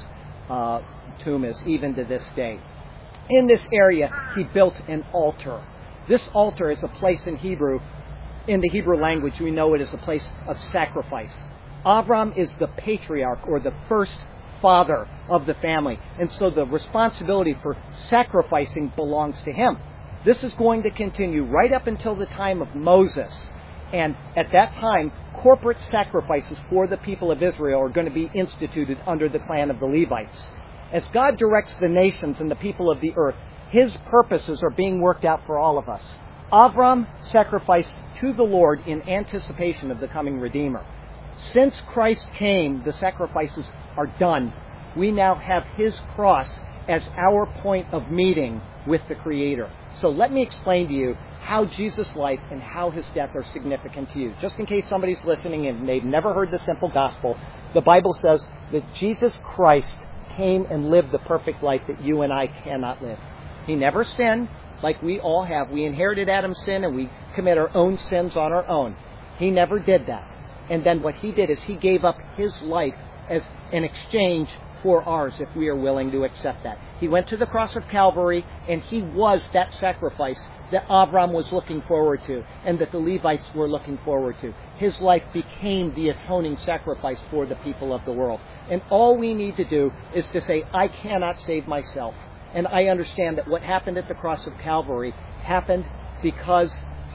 tomb is even to this day. In this area, he built an altar. This altar is a place in Hebrew. In the Hebrew language, we know it as a place of sacrifice. Abram is the patriarch, or the first father of the family. And so the responsibility for sacrificing belongs to him. This is going to continue right up until the time of Moses. And at that time, corporate sacrifices for the people of Israel are going to be instituted under the clan of the Levites. As God directs the nations and the people of the earth, His purposes are being worked out for all of us. Abram sacrificed to the Lord in anticipation of the coming Redeemer. Since Christ came, the sacrifices are done. We now have His cross as our point of meeting with the Creator. So let me explain to you how Jesus' life and how His death are significant to you. Just in case somebody's listening and they've never heard the simple gospel, the Bible says that Jesus Christ came and lived the perfect life that you and I cannot live. He never sinned like we all have. We inherited Adam's sin and we commit our own sins on our own. He never did that. And then what He did is He gave up His life as an exchange for ours if we are willing to accept that. He went to the cross of Calvary, and he was that sacrifice that Avram was looking forward to and that the Levites were looking forward to. His life became the atoning sacrifice for the people of the world. And all we need to do is to say, I cannot save myself. And I understand that what happened at the cross of Calvary happened because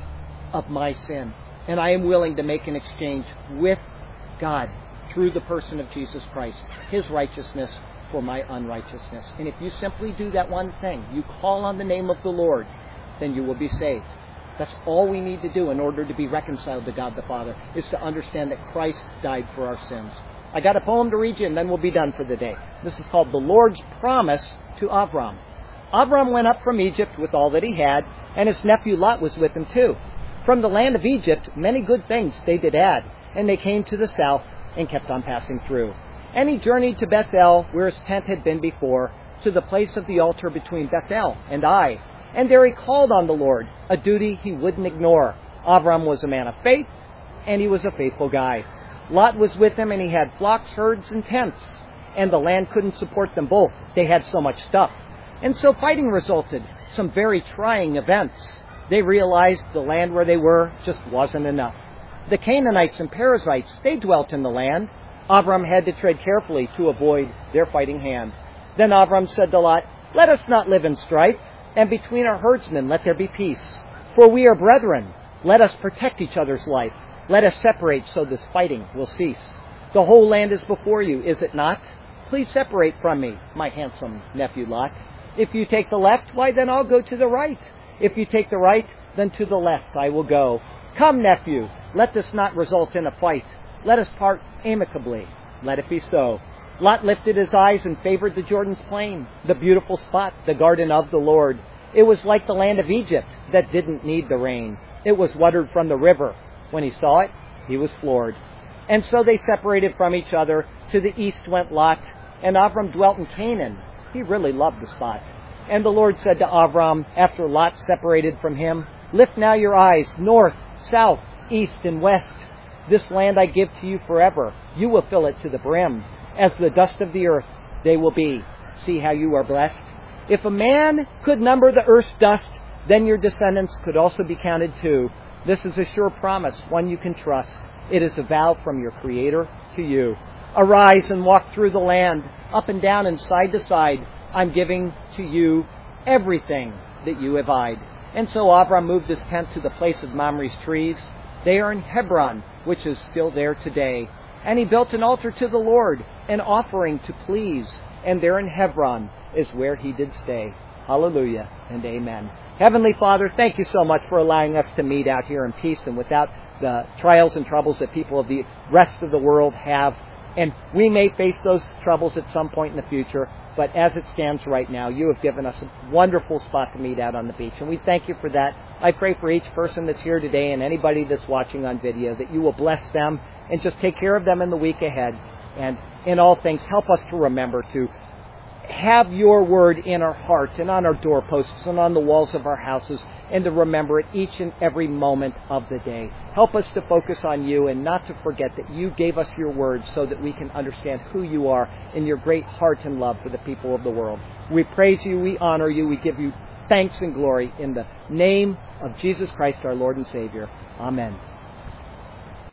of my sin. And I am willing to make an exchange with God through the person of Jesus Christ, his righteousness for my unrighteousness. And if you simply do that one thing, you call on the name of the Lord, then you will be saved. That's all we need to do in order to be reconciled to God the Father, is to understand that Christ died for our sins. I got a poem to read you, and then we'll be done for the day. This is called The Lord's Promise to Avram. Avram went up from Egypt with all that he had, and his nephew Lot was with him too. From the land of Egypt, many good things they did add, and they came to the south and kept on passing through. And he journeyed to Bethel, where his tent had been before, to the place of the altar between Bethel and Ai. And there he called on the Lord, a duty he wouldn't ignore. Avram was a man of faith, and he was a faithful guy. Lot was with him, and he had flocks, herds, and tents. And the land couldn't support them both. They had so much stuff. And so fighting resulted, some very trying events. They realized the land where they were just wasn't enough. The Canaanites and Perizzites, they dwelt in the land. Avram had to tread carefully to avoid their fighting hand. Then Avram said to Lot, let us not live in strife, and between our herdsmen let there be peace. For we are brethren. Let us protect each other's life. Let us separate so this fighting will cease. The whole land is before you, is it not? Please separate from me, my handsome nephew Lot. If you take the left, why then I'll go to the right. If you take the right, then to the left I will go. Come, nephew, let this not result in a fight. Let us part amicably. Let it be so. Lot lifted his eyes and favored the Jordan's plain, the beautiful spot, the garden of the Lord. It was like the land of Egypt that didn't need the rain. It was watered from the river. When he saw it, he was floored. And so they separated from each other. To the east went Lot, and Avram dwelt in Canaan. He really loved the spot. And the Lord said to Avram, after Lot separated from him, lift now your eyes north, south, east, and west. This land I give to you forever. You will fill it to the brim. As the dust of the earth they will be. See how you are blessed. If a man could number the earth's dust, then your descendants could also be counted too. This is a sure promise, one you can trust. It is a vow from your Creator to you. Arise and walk through the land, up and down and side to side. I'm giving to you everything that you have eyed. And so Avram moved his tent to the place of Mamre's trees. They are in Hebron, which is still there today. And he built an altar to the Lord, an offering to please. And there in Hebron is where he did stay. Hallelujah and amen. Heavenly Father, thank you so much for allowing us to meet out here in peace and without the trials and troubles that people of the rest of the world have. And we may face those troubles at some point in the future, but as it stands right now, you have given us a wonderful spot to meet out on the beach, and we thank you for that. I pray for each person that's here today and anybody that's watching on video that you will bless them and just take care of them in the week ahead. And in all things, help us to remember to have your word in our hearts and on our doorposts and on the walls of our houses, and to remember it each and every moment of the day. Help us to focus on you and not to forget that you gave us your word so that we can understand who you are and your great heart and love for the people of the world. We praise you, we honor you, we give you thanks and glory in the name of Jesus Christ, our Lord and Savior. Amen.